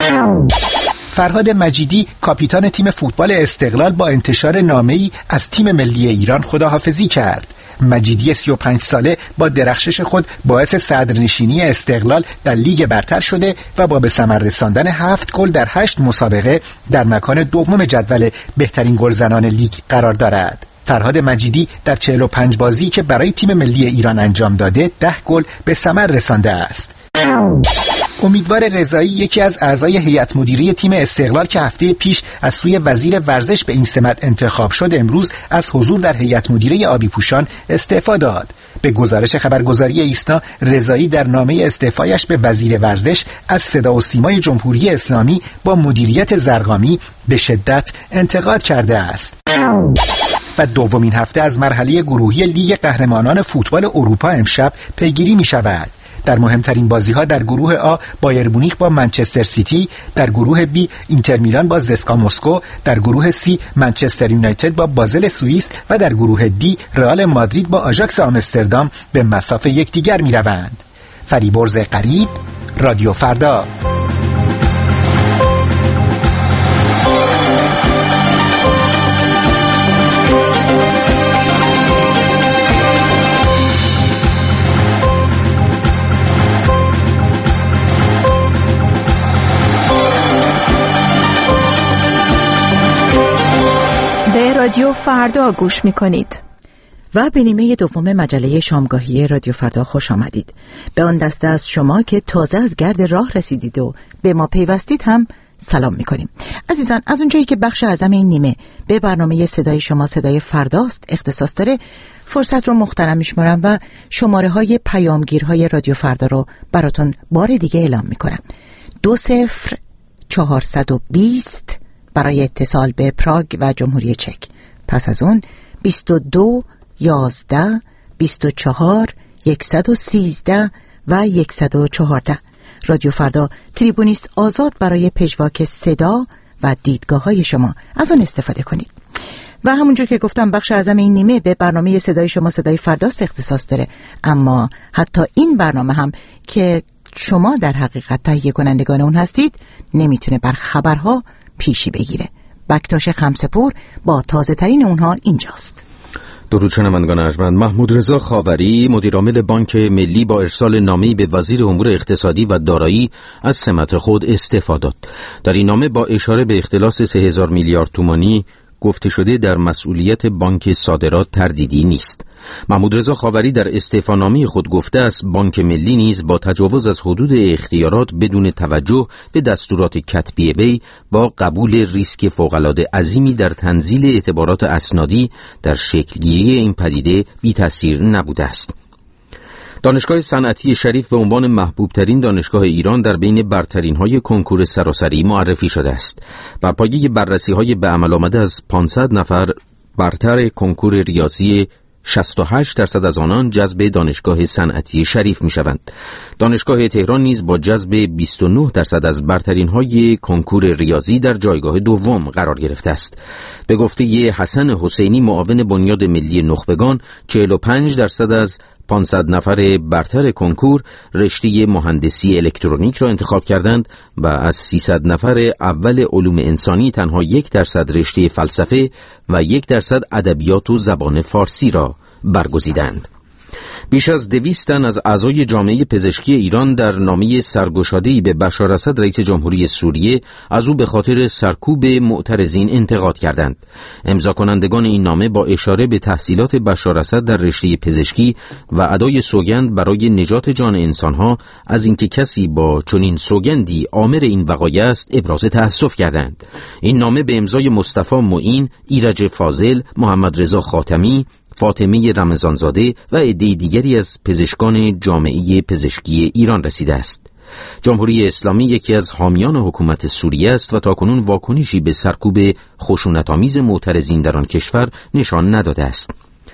فرهاد مجیدی کاپیتان تیم فوتبال استقلال با انتشار نامه‌ای از تیم ملی ایران خداحافظی کرد. مجیدی 35 ساله با درخشش خود باعث صدرنشینی استقلال در لیگ برتر شده و با به ثمر رساندن 7 گل در 8 مسابقه در مکان دوم جدول بهترین گلزنان لیگ قرار دارد. فرهاد مجیدی در 45 بازی که برای تیم ملی ایران انجام داده 10 گل به ثمر رسانده است. امیدوار رضایی یکی از اعضای هیئت مدیره تیم استقلال که هفته پیش از سوی وزیر ورزش به این سمت انتخاب شد، امروز از حضور در هیئت مدیره آبی پوشان استعفا داد. به گزارش خبرگزاری ایسنا، رضایی در نامه استعفایش به وزیر ورزش از صدا و سیمای جمهوری اسلامی با مدیریت زرقامی به شدت انتقاد کرده است. و دومین هفته از مرحله گروهی لیگ قهرمانان فوتبال اروپا امشب پیگیری می شود. در مهمترین بازی‌ها در گروه آ بایر مونیخ با منچستر سیتی، در گروه بی اینتر میلان با زسکا مسکو، در گروه سی منچستر یونایتد با بازل سوئیس و در گروه دی رئال مادرید با آژاکس آمستردام به مصاف یکدیگر می‌روند. فریبرز غریب، رادیو فردا. رادیو فردا گوش می‌کنید. و به نیمه دوم مجله شامگاهی رادیو فردا خوش آمدید. به آن دسته از شما که تازه از گرد راه رسیدید و به ما پیوستید هم سلام میکنیم. عزیزان، از اونجایی که بخش اعظم این نیمه به برنامه صدای شما صدای فرداست اختصاص داره، فرصت رو محترم میشمارم و شماره های پیامگیرهای رادیو فردا رو براتون بار دیگه اعلام میکنم. 20420 برای اتصال به پراگ و جمهوری چک. پس از اون 22 11 24 113 و 114. رادیو فردا تریبونیست آزاد برای پژواک صدا و دیدگاه های شما، از اون استفاده کنید. و همونجور که گفتم بخش اعظم این نیمه به برنامه صدای شما صدای فرداست اختصاص داره، اما حتی این برنامه هم که شما در حقیقت تهیه کنندگان اون هستید نمیتونه بر خبرها پیشی بگیره. بکتاش خمسپور با تازه ترین اونها اینجاست. درود شنوندگان ارجمند. محمود رضا خاوری مدیرعامل بانک ملی با ارسال نامه‌ای به وزیر امور اقتصادی و دارایی از سمت خود استعفا داد. در این نامه با اشاره به اختلاس 3000 میلیارد تومانی گفته شده در مسئولیت بانک صادرات تردیدی نیست. محمود رضا خاوری در استعفانامه خود گفته است بانک ملی نیز با تجاوز از حدود اختیارات بدون توجه به دستورات کتبی وی با قبول ریسک فوق‌العاده عظیمی در تنزیل اعتبارات اسنادی در شکلگیری این پدیده بی تأثیر نبوده است. دانشگاه صنعتی شریف به عنوان محبوب ترین دانشگاه ایران در بین برترین های کنکور سراسری معرفی شده است. بر پایه بررسی های به عمل آمده از 500 نفر برتر کنکور ریاضی 68% از آنان جذب دانشگاه صنعتی شریف می شوند. دانشگاه تهران نیز با جذب 29% از برترین های کنکور ریاضی در جایگاه دوم قرار گرفته است. به گفته حسن حسینی معاون بنیاد ملی نخبگان 45% از 500 نفر برتر کنکور رشته مهندسی الکترونیک را انتخاب کردند و از 300 نفر اول علوم انسانی تنها 1% رشته فلسفه و 1% ادبیات و زبان فارسی را برگزیدند. بیش از 200 تن از اعضای جامعه پزشکی ایران در نامه سرگشاده‌ای به بشار اسد رئیس جمهوری سوریه از او به خاطر سرکوب معترضین انتقاد کردند. امضا کنندگان این نامه با اشاره به تحصیلات بشار اسد در رشته پزشکی و ادای سوگند برای نجات جان انسانها از اینکه کسی با چنین سوگندی آمر این وقایع است ابراز تأسف کردند. این نامه به امضای مصطفی معین، ایرج فاضل، محمد رضا خاتمی، فاطمه رمضانزاده و عده دیگری از پزشکان جامعه پزشکی ایران رسیده است. جمهوری اسلامی یکی از حامیان حکومت سوریه است و تاکنون واکنشی به سرکوب خشونت‌آمیز معترضین در آن کشور نشان نداده است.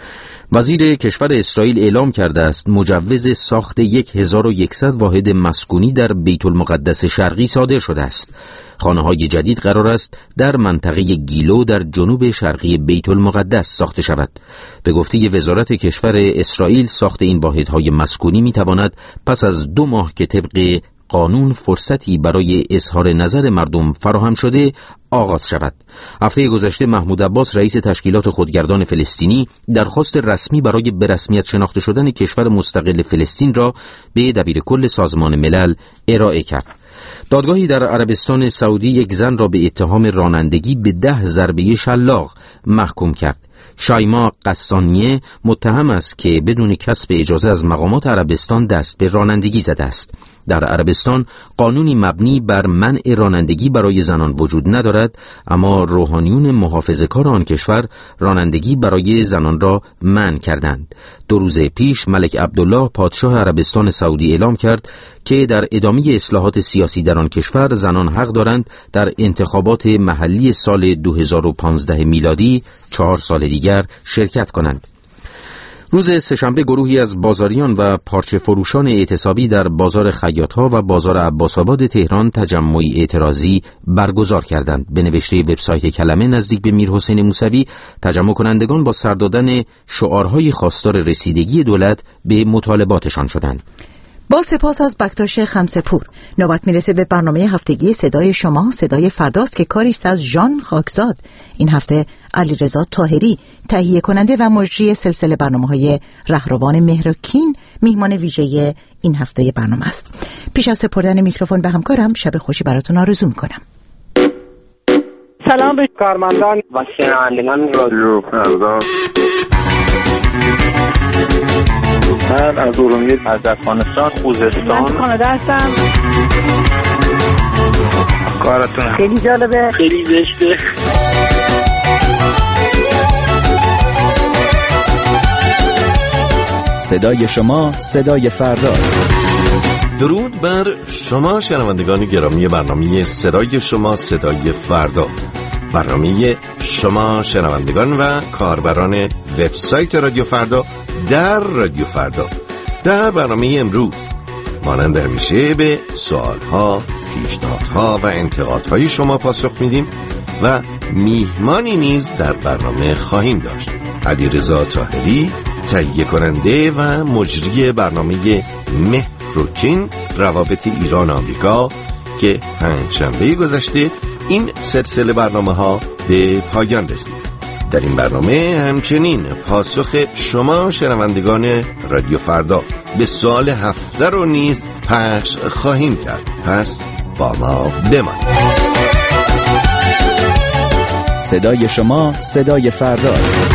وزیر کشور اسرائیل اعلام کرده است مجوز ساخت 1100 واحد مسکونی در بیت المقدس شرقی صادر شده است. خانه‌های جدید قرار است در منطقه گیلو در جنوب شرقی بیت المقدس ساخته شود. به گفته وزارت کشور اسرائیل ساخت این واحدهای مسکونی می‌تواند پس از 2 ماه که طبق قانون فرصتی برای اظهار نظر مردم فراهم شده آغاز شود. هفته گذشته محمود عباس رئیس تشکیلات خودگردان فلسطینی درخواست رسمی برای به رسمیت شناخته شدن کشور مستقل فلسطین را به دبیرکل سازمان ملل ارائه کرد. دادگاهی در عربستان سعودی یک زن را به اتهام رانندگی به 10 ضربه شلاق محکوم کرد. شایما قسطانیه متهم است که بدون کسب اجازه از مقامات عربستان دست به رانندگی زده است. در عربستان قانونی مبنی بر منع رانندگی برای زنان وجود ندارد، اما روحانیون محافظه‌کار آن کشور رانندگی برای زنان را منع کردند. 2 روز پیش ملک عبدالله پادشاه عربستان سعودی اعلام کرد که در ادامه اصلاحات سیاسی در آن کشور زنان حق دارند در انتخابات محلی سال 2015 میلادی 4 سال دیگر شرکت کنند. روز سه‌شنبه گروهی از بازاریان و پارچه فروشان اعتصابی در بازار خیاط‌ها و بازار عباس‌آباد تهران تجمعی اعتراضی برگزار کردند. به نوشته وبسایت کلمه نزدیک به میرحسین موسوی، تجمع کنندگان با سر دادن شعارهای خواستار رسیدگی دولت به مطالباتشان شدند. با سپاس از بکتاش خمسپور، نوبت میرسه به برنامه هفتگی صدای شما صدای فرداست که کاری است از ژان خاکزاد. این هفته علیرضا طاهری تهیه کننده و مجری سلسله برنامه‌های رهروان مهرکین میهمان ویژه این هفته برنامه است. پیش از سپردن میکروفون به همکارم شب خوشی براتون آرزو میکنم. سلام به کارمندان و شنوندگان رادیو فردا. من از ارومیه، از افغانستان، خوزستان. من کانادا هستم. کارتون خیلی جالبه، خیلی زشته. صدای شما صدای فرداست. درود بر شما شنوندگان گرامی برنامه صدای شما صدای فردا، برنامه شما شنوندگان و کاربران وبسایت رادیو فردا در رادیو فردا. در برنامه امروز مانند همیشه به سوالها، پیشنهادها و انتقادهای شما پاسخ میدیم و میهمانی نیز در برنامه خواهیم داشت. علیرضا طاهری، تهیه کننده و مجری برنامه مهروکین روابط ایران آمریکا که پنجشنبه گذشته این سلسله برنامه‌ها به پایان رسید. در این برنامه همچنین پاسخ شما شنوندگان رادیو فردا به سوال هفته رو نیز پخش خواهیم کرد. پس با ما بمانید. صدای شما صدای فرداست.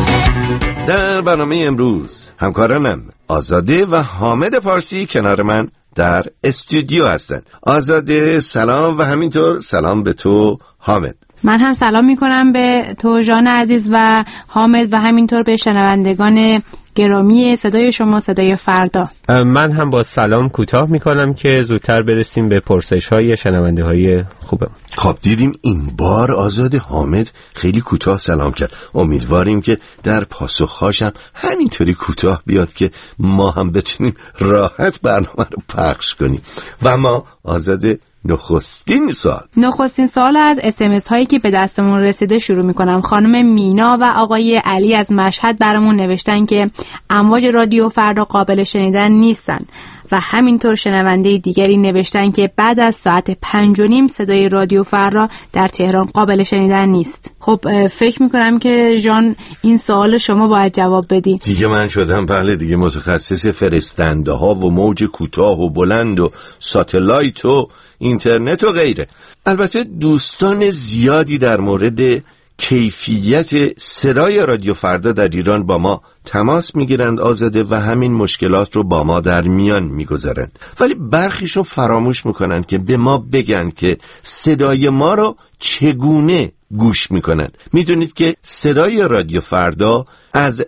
در برنامه امروز همکارانم آزاده و حامد فارسی کنار من در استودیو هستند. آزاده سلام و همینطور سلام به تو حامد. من هم سلام میکنم به تو جان عزیز و حامد و همینطور به شنوندگان گرامی صدای شما صدای فردا. من هم با سلام کوتاه میکنم که زودتر برسیم به پرسش های شنونده های خوبم. خب دیدیم این بار آزاده حامد خیلی کوتاه سلام کرد. امیدواریم که در پاسخهاشم همینطوری کوتاه بیاد که ما هم بتونیم راحت برنامه رو پخش کنیم. و ما آزاده نخستین سوال از SMS هایی که به دستمون رسیده شروع میکنم. خانم مینا و آقای علی از مشهد برامون نوشتن که امواج رادیو فردا قابل شنیدن نیستن و همینطور شنونده دیگری نوشتن که بعد از ساعت 5:30 صدای رادیو فردا در تهران قابل شنیدن نیست. خب فکر میکنم که جان این سوال شما باید جواب بدی. دیگه من شدم بله دیگه متخصص فرستنده ها و موج کوتاه و بلند و ساتلایت و اینترنت و غیره. البته دوستان زیادی در مورد کیفیت صدای رادیو فردا در ایران با ما تماس میگیرند آزاده و همین مشکلات رو با ما در میان میگذارند، ولی برخیشون فراموش میکنند که به ما بگن که صدای ما رو چگونه گوش میکنند. میدونید که صدای رادیو فردا از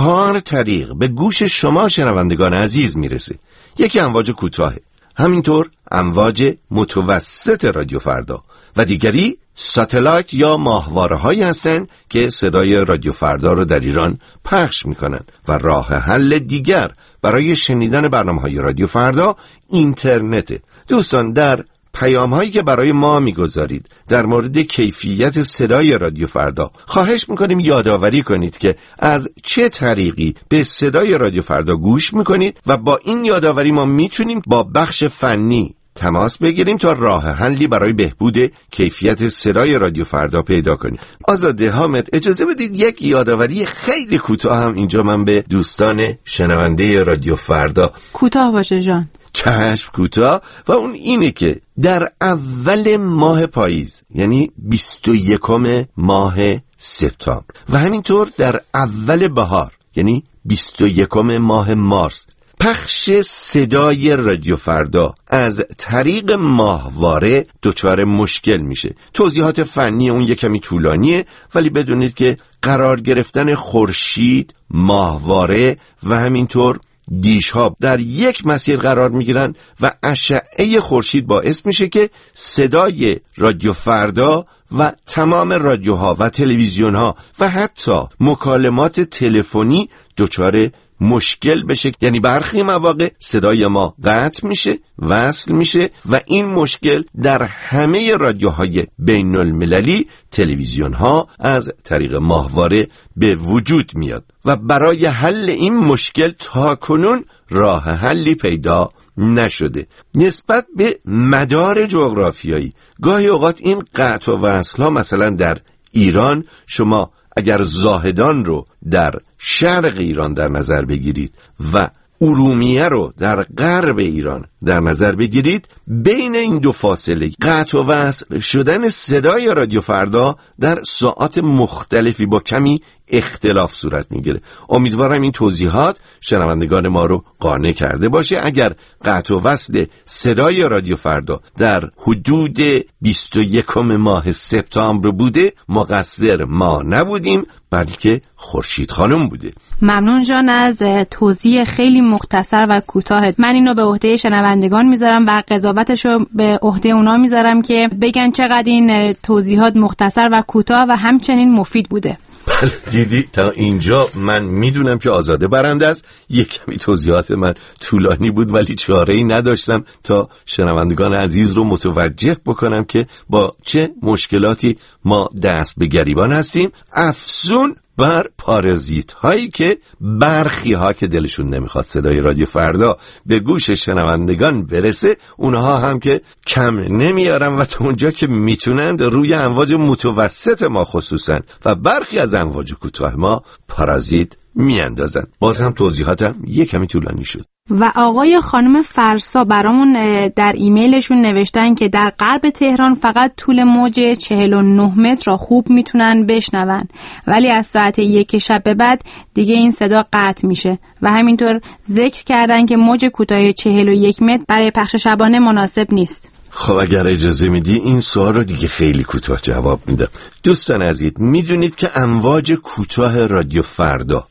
4 طریق به گوش شما شنوندگان عزیز میرسه. یکی امواج کوتاهه، همینطور امواج متوسط رادیو فردا و دیگری ساتلایت یا ماهواره هایی هستند که صدای رادیو فردا رو در ایران پخش میکنن. و راه حل دیگر برای شنیدن برنامه های رادیو فردا اینترنته. دوستان در پیام هایی که برای ما میگذارید در مورد کیفیت صدای رادیو فردا خواهش میکنیم یادآوری کنید که از چه طریقی به صدای رادیو فردا گوش میکنید و با این یادآوری ما میتونیم با بخش فنی تماس بگیریم تا راه حلی برای بهبود کیفیت صدای رادیو فردا پیدا کنیم. آزاده حامد اجازه بدید یک یادآوری خیلی کوتاه هم اینجا من به دوستان شنونده رادیو فردا. کوتاه باشه جان. چشم کوتاه. و اون اینه که در اول ماه پاییز یعنی 21 ماه سپتامبر و همینطور در اول بهار یعنی 21 ماه مارس پخش صدای رادیو فردا از طریق ماهواره دچار مشکل میشه. توضیحات فنی اون کمی طولانیه، ولی بدونید که قرار گرفتن خورشید، ماهواره و همینطور دیشها در یک مسیر قرار میگیرن و اشعه خورشید باعث میشه که صدای رادیو فردا و تمام رادیوها و تلویزیونها و حتی مکالمات تلفنی دچار مشکل بشه. یعنی برخی مواقع صدای ما قطع میشه، وصل میشه و این مشکل در همه رادیوهای بین المللی، تلویزیونها از طریق ماهواره به وجود میاد و برای حل این مشکل تاکنون راه حلی پیدا نشده. نسبت به مدار جغرافیایی گاهی اوقات این قطع و وصل ها مثلا در ایران شما اگر زاهدان رو در شرق ایران در نظر بگیرید و ارومیه رو در غرب ایران در نظر بگیرید، بین این دو فاصله قطع و وصل شدن صدای رادیو فردا در ساعات مختلفی با کمی اختلاف صورت میگیره. امیدوارم این توضیحات شنوندگان ما رو قانع کرده باشه. اگر قطع و وصل صدای رادیو فردا در حدود 21 ماه سپتامبر بوده، مقصر ما نبودیم بلکه خورشید خانم بوده. ممنون جان از توضیح خیلی مختصر و کوتاهت. من اینو به عهده شنوندگان میذارم و قضاوتشو به عهده اونا میذارم که بگن چقدر این توضیحات مختصر و کوتاه و همچنین مفید بوده. بله دیدی، تا اینجا من میدونم که آزاده برنده است. یک کمی توضیحات من طولانی بود ولی چاره‌ای نداشتم تا شنوندگان عزیز رو متوجه بکنم که با چه مشکلاتی ما دست به گریبان هستیم، افزون بر پارازیت هایی که برخی ها که دلشون نمیخواد صدای رادیو فردا به گوش شنوندگان برسه، اونها هم که کم نمیارن و تا اونجا که میتونند روی امواج متوسط ما خصوصا و برخی از امواج کوتاه ما پارازیت میاندازن. باز هم توضیحاتم یک کمی طولانی شد. و آقای خانم فرسا برامون در ایمیلشون نوشتن که در غرب تهران فقط طول موج 49 متر را خوب میتونن بشنون، ولی از ساعت 1 شب به بعد دیگه این صدا قطع میشه و همینطور ذکر کردن که موج کوتاه 41 متر برای پخش شبانه مناسب نیست. خب اگر اجازه میدی این سوال رو دیگه خیلی کوتاه جواب میدم. دوستان عزیز، میدونید که امواج کوتاه رادیو فردا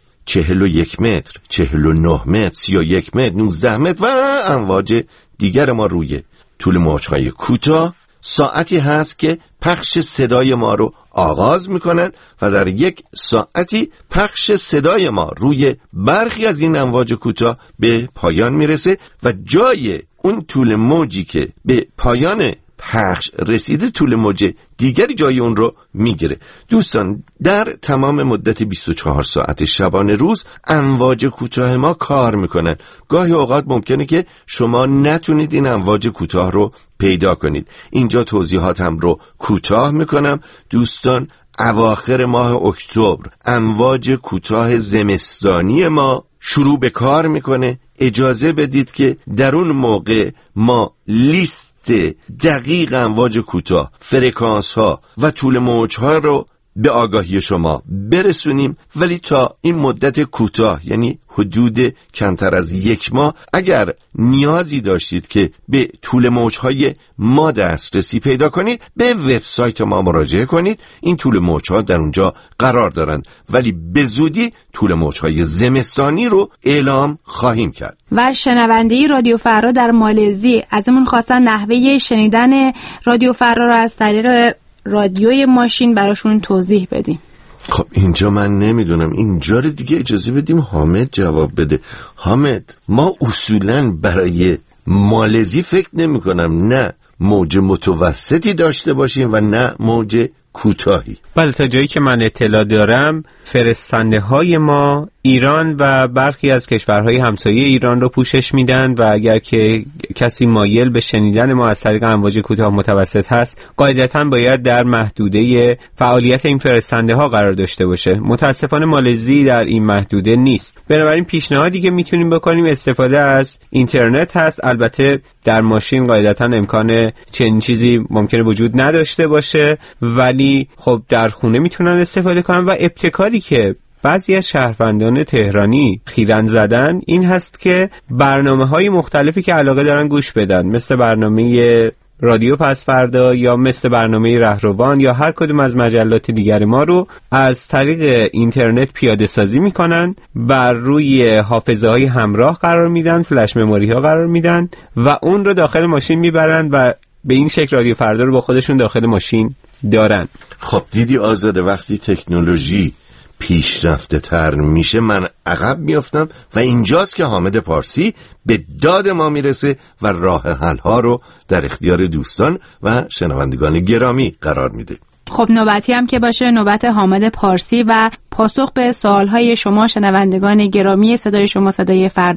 41 متر، 49 متر، 31 متر، 19 متر و امواج دیگر ما روی طول موجهای کوتاه ساعتی هست که پخش صدای ما رو آغاز میکنن و در یک ساعتی پخش صدای ما روی برخی از این امواج کوتاه به پایان میرسه و جای اون طول موجی که به پایان پخش رسیده طول موج دیگری جای اون رو میگیره. دوستان، در تمام مدت 24 ساعت شبانه روز امواج کوتاه ما کار میکنن. گاهی اوقات ممکنه که شما نتونید این امواج کوتاه رو پیدا کنید. اینجا توضیحاتم رو کوتاه میکنم. دوستان، اواخر ماه اکتبر امواج کوتاه زمستانی ما شروع به کار میکنه. اجازه بدید که در اون موقع ما لیست دقیق امواج کوتاه، فرکانس ها و طول موج ها رو به آگاهی شما برسونیم، ولی تا این مدت کوتاه یعنی حدود کمتر از 1 ماه اگر نیازی داشتید که به طول موجهای ما دسترسی پیدا کنید به وبسایت ما مراجعه کنید. این طول موجها در اونجا قرار دارند ولی به زودی طول موجهای زمستانی رو اعلام خواهیم کرد. و شنونده رادیو فردا در مالزی ازمون خواستن نحوه شنیدن رادیو فردا رو از طریق رادیوی ماشین براشون توضیح بدیم. خب اینجا من نمیدونم، اینجا رو دیگه اجازه بدیم حامد جواب بده. حامد، ما اصولاً برای مالزی فکر نمی کنم نه موج متوسطی داشته باشیم و نه موج کوتاهی. بله، تا جایی که من اطلاع دارم فرستنده های ما ایران و برخی از کشورهای همسایه ایران رو پوشش میدن و اگر که کسی مایل به شنیدن ما از طریق امواج کوتاه متوسط هست قاعدتاً باید در محدوده فعالیت این فرستنده ها قرار داشته باشه. متاسفانه مالزی در این محدوده نیست. بنابراین پیشنهادی که میتونیم بکنیم استفاده از اینترنت هست. البته در ماشین قاعدتاً امکان چنین چیزی ممکنه وجود نداشته باشه، ولی خب در خونه میتونن استفاده کنن. و ابتکاری که بعضی از شهروندان تهرانی خیرن زدن این هست که برنامه‌های مختلفی که علاقه دارن گوش بدن، مثل برنامه رادیو پس فردا یا مثل برنامه رهروان یا هر کدوم از مجلات دیگر ما رو از طریق اینترنت پیاده سازی میکنن، بر روی حافظه های همراه قرار میدن، فلش مموری ها قرار میدن و اون رو داخل ماشین میبرن و به این شکل رادیو فردا رو با خودشون داخل ماشین دارن. خب دیدی آزاده، وقتی تکنولوژی پیشرفته تر میشه من عقب میافتم و اینجاست که حامد پارسی به داد ما میرسه و راه حل ها رو در اختیار دوستان و شنوندگان گرامی قرار میده. خب نوبتی هم که باشه نوبت حامد پارسی و پاسخ به سوالهای شما شنوندگان گرامی صدای شما صدای فردا.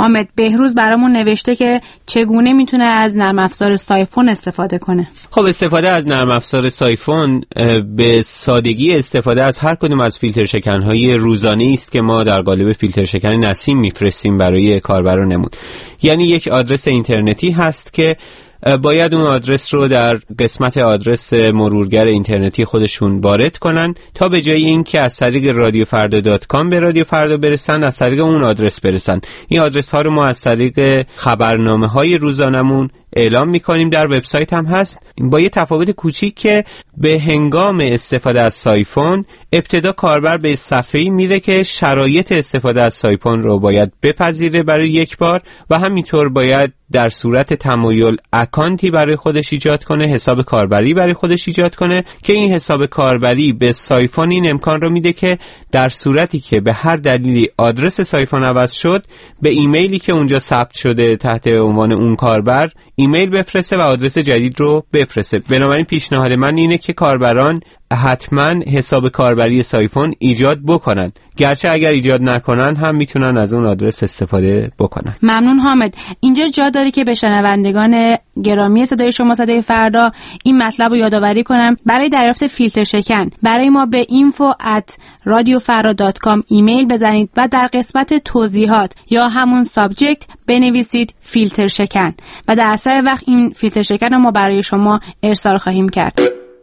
حامد بهروز برامون نوشته که چگونه میتونه از نرم افزار سایفون استفاده کنه. خب استفاده از نرم افزار سایفون به سادگی استفاده از هر کدوم از فیلتر شکن‌های روزانه‌ای است که ما در قالب فیلتر شکن نسیم میفرستیم برای کاربرانمون. یعنی یک آدرس اینترنتی هست که باید اون آدرس رو در قسمت آدرس مرورگر اینترنتی خودشون وارد کنن تا به جای این که از طریق رادیوفردا.com به رادیو فردا برسن، از طریق اون آدرس برسن. این آدرس ها رو ما از طریق خبرنامه‌های روزانمون اعلام میکنیم، در وبسایت هم هست، با یه تفاوت کوچیک که به هنگام استفاده از سایفون ابتدا کاربر به صفحه‌ای میره که شرایط استفاده از سایفون رو باید بپذیره برای یک بار و همینطور باید در صورت تمایل اکانتی برای خودش ایجاد کنه، حساب کاربری برای خودش ایجاد کنه که این حساب کاربری به سایفون این امکان رو میده که در صورتی که به هر دلیلی آدرس سایفون عوض شد، به ایمیلی که اونجا ثبت شده تحت عنوان اون کاربر ایمیل بفرسته و آدرس جدید رو بفرسته. بنابراین پیشنهاد من اینه که کاربران حتما حساب کاربری سایفون ایجاد بکنن، گرچه اگر ایجاد نکنن هم میتونن از اون آدرس استفاده بکنن. ممنون حامد. اینجا جا داره که به شنوندگان گرامی صدای شما صدای فردا این مطلب رو یادآوری کنم. برای دریافت فیلتر شکن برای ما به info@radiofarda.com ایمیل بزنید و در قسمت توضیحات یا همون سابجکت بنویسید فیلتر شکن و در اثر وقت این فیلتر شکن رو ما برای شما ارسال خواهیم کرد.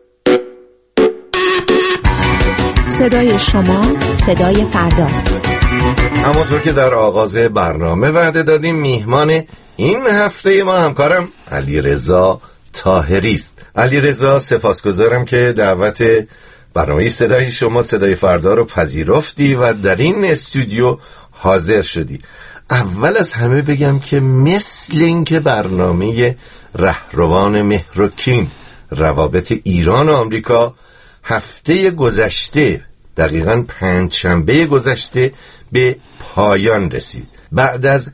صدای شما صدای فرداست. همونطور که در آغاز برنامه وعده دادیم، میهمان این هفته ما همکارم علیرضا طاهری است. علیرضا، سپاسگزارم که دعوت برنامه صدای شما صدای فردا رو پذیرفتی و در این استودیو حاضر شدی. اول از همه بگم که مثل این که برنامه رهروان مهر و کین روابط ایران و آمریکا هفته گذشته، دقیقاً پنجشنبه گذشته به پایان رسید بعد از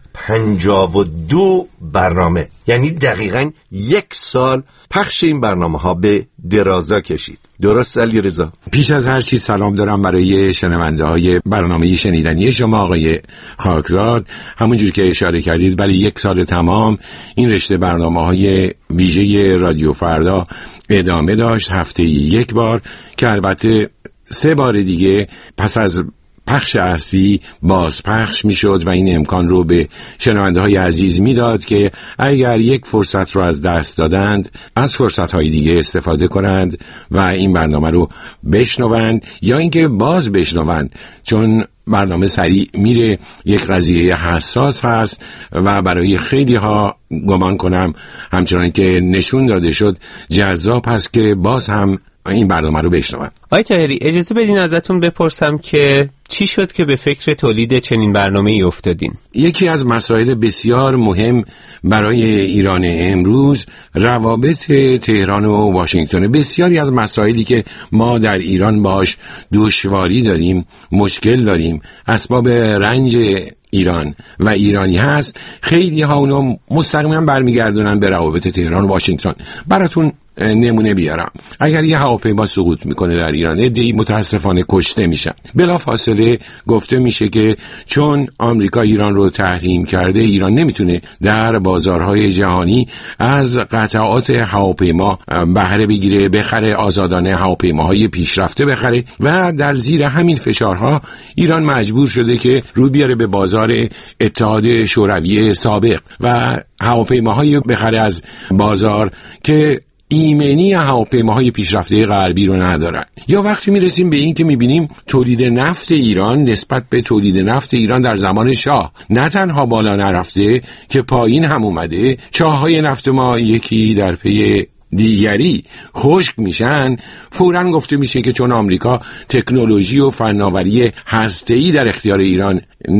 52 برنامه، یعنی دقیقاً 1 سال پخش این برنامه ها به درازا کشید. درست علیرضا؟ پیش از هر چیز سلام دارم برای شنونده های برنامه شنیدنی شما آقای خاکزاد. همونجور که اشاره کردید برای 1 سال تمام این رشته برنامه های ویژه رادیو فردا ادامه داشت، هفته 1 بار، که البته 3 بار دیگه پس از پخش اصلی باز پخش می شد و این امکان رو به شنونده های عزیز می داد که اگر یک فرصت رو از دست دادند از فرصت های دیگه استفاده کنند و این برنامه رو بشنوند یا اینکه باز بشنوند، چون برنامه سریع میره، یک قضیه حساس هست و برای خیلی ها گمان کنم همچنان که نشون داده شد جذاب هست که باز هم این برنامه رو بشنوند. آقای طاهری، اجازه بدین ازتون بپرسم که چی شد که به فکر تولید چنین برنامه‌ای افتادین؟ یکی از مسائل بسیار مهم برای ایران امروز روابط تهران و واشنگتن. بسیاری از مسائلی که ما در ایران باش دشواری داریم، مشکل داریم، اسباب رنج ایران و ایرانی هست، خیلی ها اونو مستقیما برمیگردونن به روابط تهران و واشنگتن. براتون نمونه بیارم. اگر یه هواپیما سقوط میکنه در ایران، عده‌ای متاسفانه کشته میشن. بلافاصله گفته میشه که چون آمریکا ایران رو تحریم کرده، ایران نمیتونه در بازارهای جهانی از قطعات هواپیما بهره بگیره، بخره، آزادانه هواپیماهای پیشرفته بخره و در زیر همین فشارها ایران مجبور شده که رو بیاره به بازار اتحاد شوروی سابق و هواپیماهای بخره از بازار که ایمنی هواپیماهای پیشرفته غربی رو ندارن. یا وقتی میرسیم به این که میبینیم تولید نفت ایران نسبت به تولید نفت ایران در زمان شاه نه تنها بالا نرفته که پایین هم اومده، چاه‌های نفت ما یکی در پی دیگری خشک میشن، فوراً گفته میشه که چون آمریکا تکنولوژی و فناوری هسته‌ای در اختیار ایران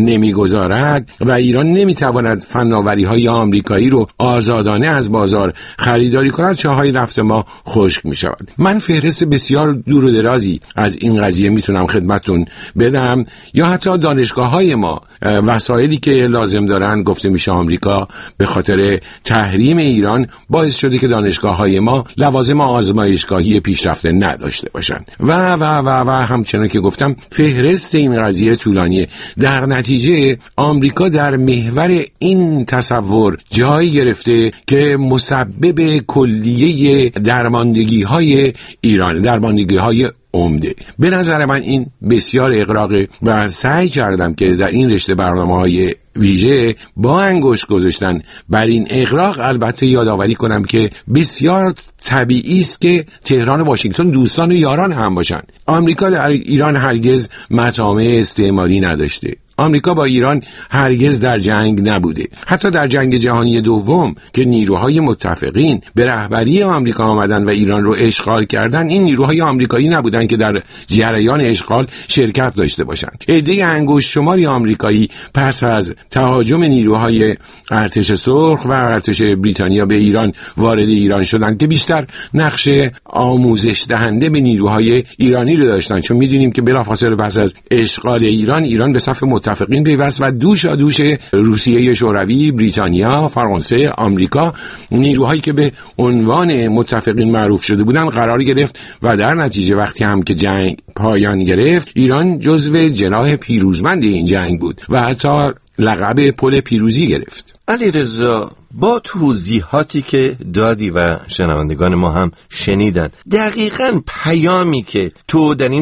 نمیگذارد و ایران نمیتواند فناوری‌های آمریکایی رو آزادانه از بازار خریداری کند، چاهای نفت ما خشک میشود. من فهرست بسیار دور و درازی از این قضیه میتونم خدمتتون بدم، یا حتی دانشگاه‌های ما وسایلی که لازم دارن، گفته میشه آمریکا به خاطر تحریم ایران باعث شده که دانشگاه‌های ما لوازم آزمایشگاهی پیشرفته نداشته باشند و همچنان که گفتم فهرست این قضیه طولانیه. در نتیجه آمریکا در محور این تصور جای گرفته که مسبب کلیه درماندگی‌های ایران، درماندگی‌های عمده. به نظر من این بسیار اغراقه و سعی کردم که در این رشته برنامه‌های ویژه با انگشت گذاشتن بر این اغراق البته یادآوری کنم که بسیار طبیعی است که تهران و واشنگتن دوستان و یاران هم باشن. آمریکا در ایران هرگز مطامع استعماری نداشته. آمریکا با ایران هرگز در جنگ نبوده. حتی در جنگ جهانی دوم که نیروهای متفقین به رهبری آمریکا آمدن و ایران رو اشغال کردن، این نیروهای آمریکایی نبودن که در جریان اشغال شرکت داشته باشند. عده انگشت شماری آمریکایی پس از تهاجم نیروهای ارتش سرخ و ارتش بریتانیا به ایران وارد ایران شدند که بیشتر نقش آموزش دهنده به نیروهای ایرانی رو داشتن، چون میدونیم که بلافاصله پس از اشغال ایران به صف متفقین پیوست و دوشا دوش روسیه شوروی، بریتانیا، فرانسه، آمریکا، نیروهایی که به عنوان متفقین معروف شده بودند قرار گرفت و در نتیجه وقتی هم که جنگ پایان گرفت، ایران جزو جناح پیروزمند این جنگ بود و حتی لقب پل پیروزی گرفت. علیرضا، با توضیحاتی که دادی و شنوندگان ما هم شنیدن، دقیقاً پیامی که تو در این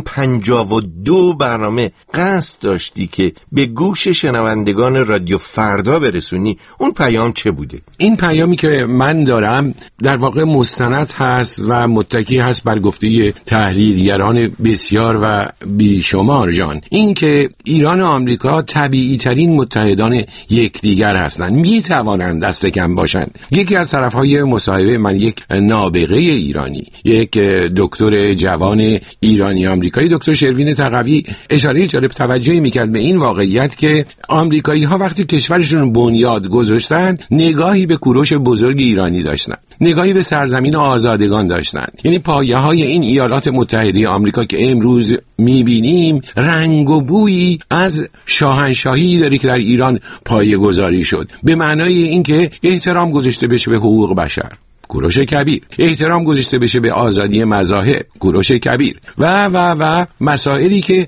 52 برنامه قصد داشتی که به گوش شنوندگان رادیو فردا برسونی، اون پیام چه بوده؟ این پیامی که من دارم در واقع مستند هست و متکی هست بر گفته تحلیلگران بسیار و بیشمار جان، این که ایران و آمریکا طبیعی ترین متحدان یکدیگر هستند، می توانند دست کم باشند. یکی از طرفهای مصاحبه من یک نابغه ایرانی، یک دکتر جوان ایرانی آمریکایی، دکتر شروین تقوی، اشاره جالب توجهی میکرد به این واقعیت که آمریکایی ها وقتی کشورشون بنیاد گذاشتن نگاهی به کوروش بزرگ ایرانی داشتن، نگاهی به سرزمین آزادگان داشتن. یعنی پایه های این ایالات متحده آمریکا که امروز میبینیم رنگ و بویی از شاهنشاهی داره که در ایران پایه گذاری شد، به معنای اینکه احترام گذاشته بشه به حقوق بشر، کوروش کبیر، احترام گذاشته بشه به آزادی مذاهب، کوروش کبیر و مسائلی که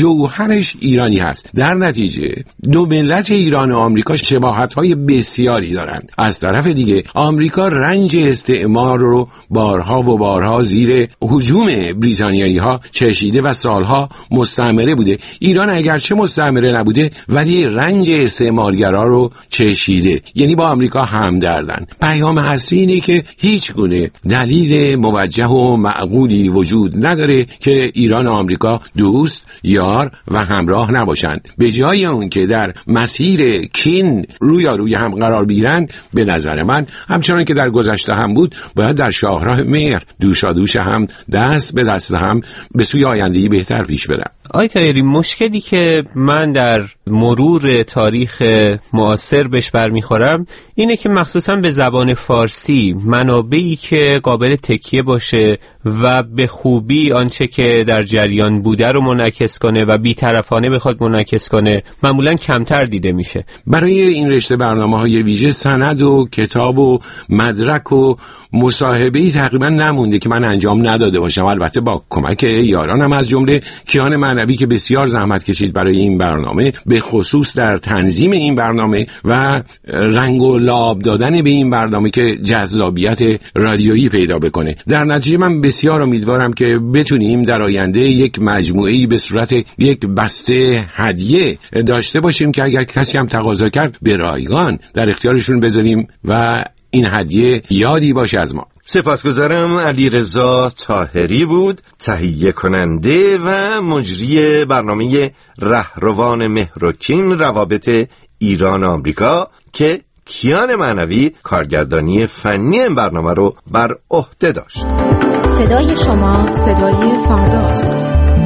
جوهرش ایرانی هست. در نتیجه دو ملت ایران و آمریکا شباهت‌های بسیاری دارند. از طرف دیگه آمریکا رنج استعمار رو بارها و بارها زیر هجوم بریتانیایی‌ها چشیده و سالها مستعمره بوده. ایران اگرچه مستعمره نبوده ولی رنج استعمارگرا رو چشیده، یعنی با آمریکا همدردن. پیام اصلی اینه که هیچ گونه دلیل موجه و معقولی وجود نداره که ایران و آمریکا دوست، یار و همراه نباشند. به جای اون که در مسیر کین روی هم قرار بگیرن، به نظر من همچنان که در گذشته هم بود، باید در شاهراه مهر دوشا دوش هم دست به دست هم به سوی آینده‌ای بهتر پیش برن. آقای طاهری، مشکلی که من در مرور تاریخ معاصر بهش برمیخورم اینه که مخصوصا به زبان فارسی منابعی که قابل تکیه باشه و به خوبی آنچه که در جریان بوده رو منعکس کنه و بی‌طرفانه بخواد منعکس کنه معمولا کمتر دیده میشه. برای این رشته برنامه‌های ویژه سند و کتاب و مدرک و مصاحبه‌ای تقریبا نمونده که من انجام نداده باشم، البته با کمک یارانم از جمله کیان معنوی که بسیار زحمت کشید برای این برنامه، به خصوص در تنظیم این برنامه و رنگ و لعاب دادن به این برنامه که جذابیت رادیویی پیدا بکنه. در نتیجه من بسیار امیدوارم که بتونیم در آینده یک مجموعه‌ای به صورت یک بسته هدیه داشته باشیم که اگر کسی هم تقاضا کرد به رایگان در اختیارشون بذاریم و این هدیه یادی باشه از ما. سپاسگزارم. علیرضا طاهری بود، تهیه کننده و مجری برنامه رهروان مهر و کین روابط ایران و آمریکا که کیان معنوی کارگردانی فنی این برنامه رو بر عهده داشت. صدای شما صدای فرداست.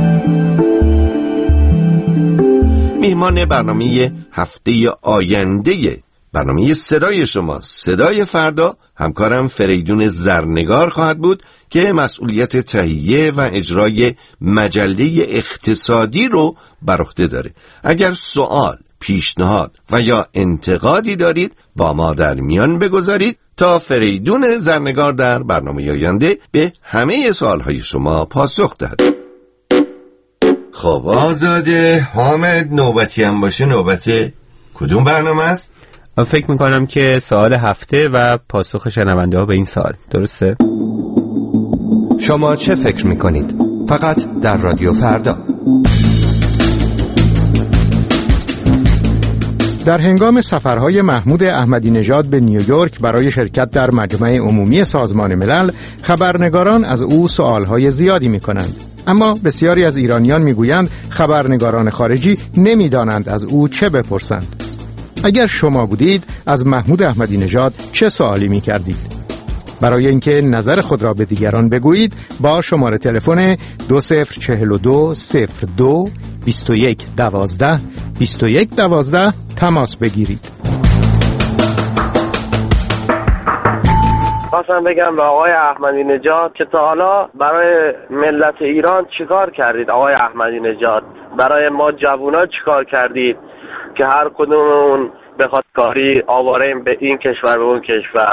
میهمان برنامه هفته آینده برنامه صدای شما صدای فردا همکارم فریدون زرنگار خواهد بود که مسئولیت تهیه و اجرای مجله اقتصادی رو بر عهده داره. اگر سوال، پیشنهاد و یا انتقادی دارید با ما در میان بگذارید تا فریدون زرنگار در برنامه آینده به همه سوالهای شما پاسخ دهد. خب آزاده، حامد نوبتی هم باشه نوبت کدوم برنامه است؟ فکر میکنم که سوال هفته و پاسخ شنونده ها به این سوال. درسته؟ شما چه فکر میکنید؟ فقط در رادیو فردا. در هنگام سفرهای محمود احمدی نژاد به نیویورک برای شرکت در مجمع عمومی سازمان ملل، خبرنگاران از او سوالهای زیادی میکنند. اما بسیاری از ایرانیان میگویند خبرنگاران خارجی نمیدانند از او چه بپرسند. اگر شما بودید از محمود احمدی نژاد چه سوالی میکردید؟ برای اینکه نظر خود را به دیگران بگویید با شماره تلفن 2042 02 21 12 21 12 تماس بگیرید. خواستم بگم به آقای احمدی نژاد که تا حالا برای ملت ایران چیکار کردید؟ آقای احمدی نژاد برای ما جوونا چیکار کردید که هر کدوممون به خودکاری آواریم به این کشور و اون کشور؟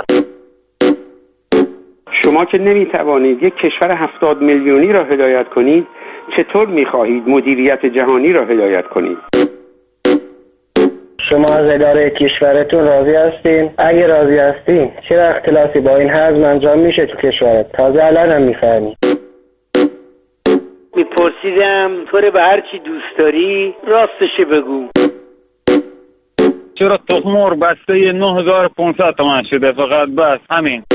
شما که نمیتوانید یک کشور 70 میلیونی را هدایت کنید، چطور میخواهید مدیریت جهانی را هدایت کنید؟ شما از اداره کشورتون راضی هستین؟ اگه راضی هستین چرا اختلاسی با این حزم انجام میشه تو کشورت؟ تازه الان هم میفهمی. میپرسیدم تو به هر چی دوست داری راستش بگو. چرا تخمور بسته 9500 تومان شده فقط؟ بس همین.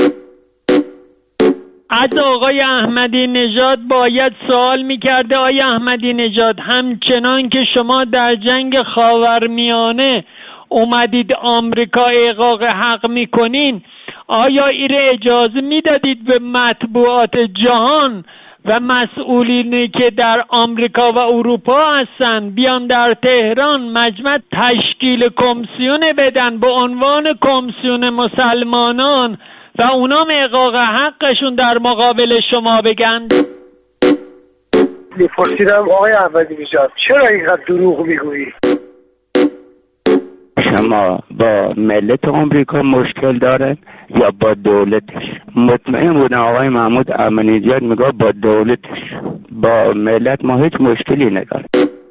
از آقای احمدی نژاد باید سوال میکرده آقای احمدی نژاد همچنان که شما در جنگ خاورمیانه اومدید آمریکا احقاق حق میکنین، آیا این اجازه میدادید به مطبوعات جهان و مسئولینی که در آمریکا و اروپا هستن بیان در تهران مجمع تشکیل کمیسیون بدن به عنوان کمیسیون مسلمانان و اونا احقاق حقشون در مقابل شما بگن؟ میپرسیدم آقای احمدی نژاد چرا اینقدر دروغ میگویی؟ شما با ملت آمریکا مشکل داره یا با دولتش؟ مطمئن بودم آقای محمود احمدی نژاد میگه با دولتش، با ملت ما هیچ مشکلی نداره.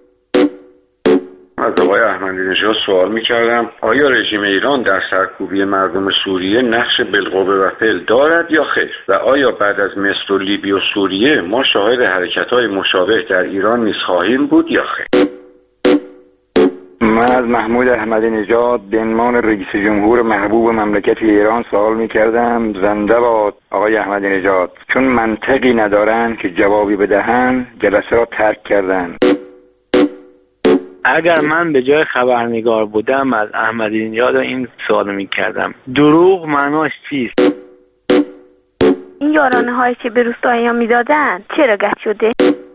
از آقای احمدی نژاد سوال میکردم آیا رژیم ایران در سرکوبی مردم سوریه نقش بالقوه و فعل دارد یا خیر؟ و آیا بعد از مصر و لیبی و سوریه ما شاهد حرکت‌های مشابه در ایران نیز خواهیم بود یا خیر؟ من از محمود احمدی نژاد به عنوان رئیس جمهور محبوب مملکت ایران سوال میکردم زنده باد آقای احمدی نژاد، چون منطقی ندارن که جوابی بدهن جلسه را ترک کردن. اگر من به جای خبرنگار بودم از احمدی نژاد این سوالو میکردم دروغ معناش چیست؟ این یارانه هایی که به روستاییان میدادن چرا قطع شده؟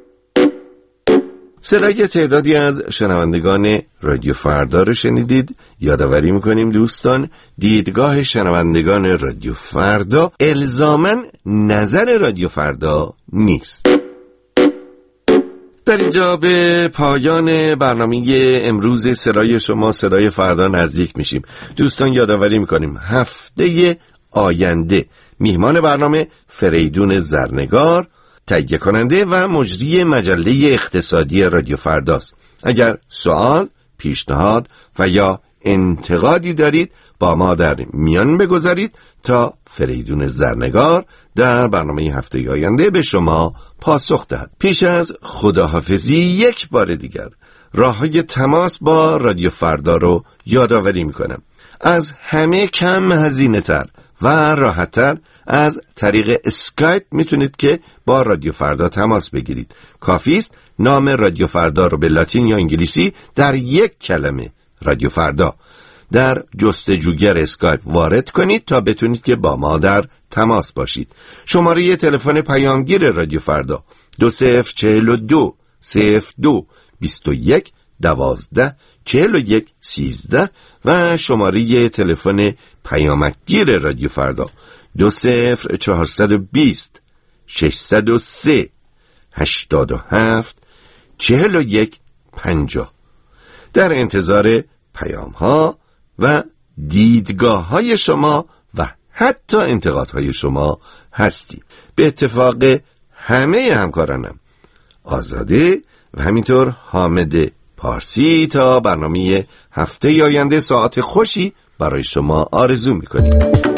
صدای تعدادی از شنوندگان رادیو فردا رو شنیدید. یادآوری میکنیم دوستان دیدگاه شنوندگان رادیو فردا الزاماً نظر رادیو فردا نیست. در اینجا به پایان برنامه امروز صدای شما صدای فردا نزدیک میشیم. دوستان یادآوری میکنیم هفته آینده میهمان برنامه فریدون زرنگار، تهیه کننده و مجری مجله اقتصادی رادیو فرداست. اگر سوال، پیشنهاد و یا انتقادی دارید با ما در میان بگذارید تا فریدون زرنگار در برنامه هفته آینده به شما پاسخ دهد. پیش از خداحافظی یک بار دیگر راههای تماس با رادیو فردا رو یادآوری میکنم. از همه کم هزینه تر و راحت‌تر از طریق اسکایپ میتونید که با رادیو فردا تماس بگیرید. کافی است نام رادیو فردا رو به لاتین یا انگلیسی در یک کلمه رادیو فردا در جستجوگر اسکایپ وارد کنید تا بتونید که با ما در تماس باشید. شماره تلفن پیامگیر رادیو فردا 2042 02 21 12 41 13 و شماره تلفن پیامکگیر رادیو فردا 20420 603 87 41 50. در انتظار پیام ها و دیدگاه های شما و حتی انتقادهای شما هستیم. به اتفاق همه همکارانم آزاده و همینطور حامد پارسی. تا برنامه هفته آینده ساعت خوشی برای شما آرزو میکنیم.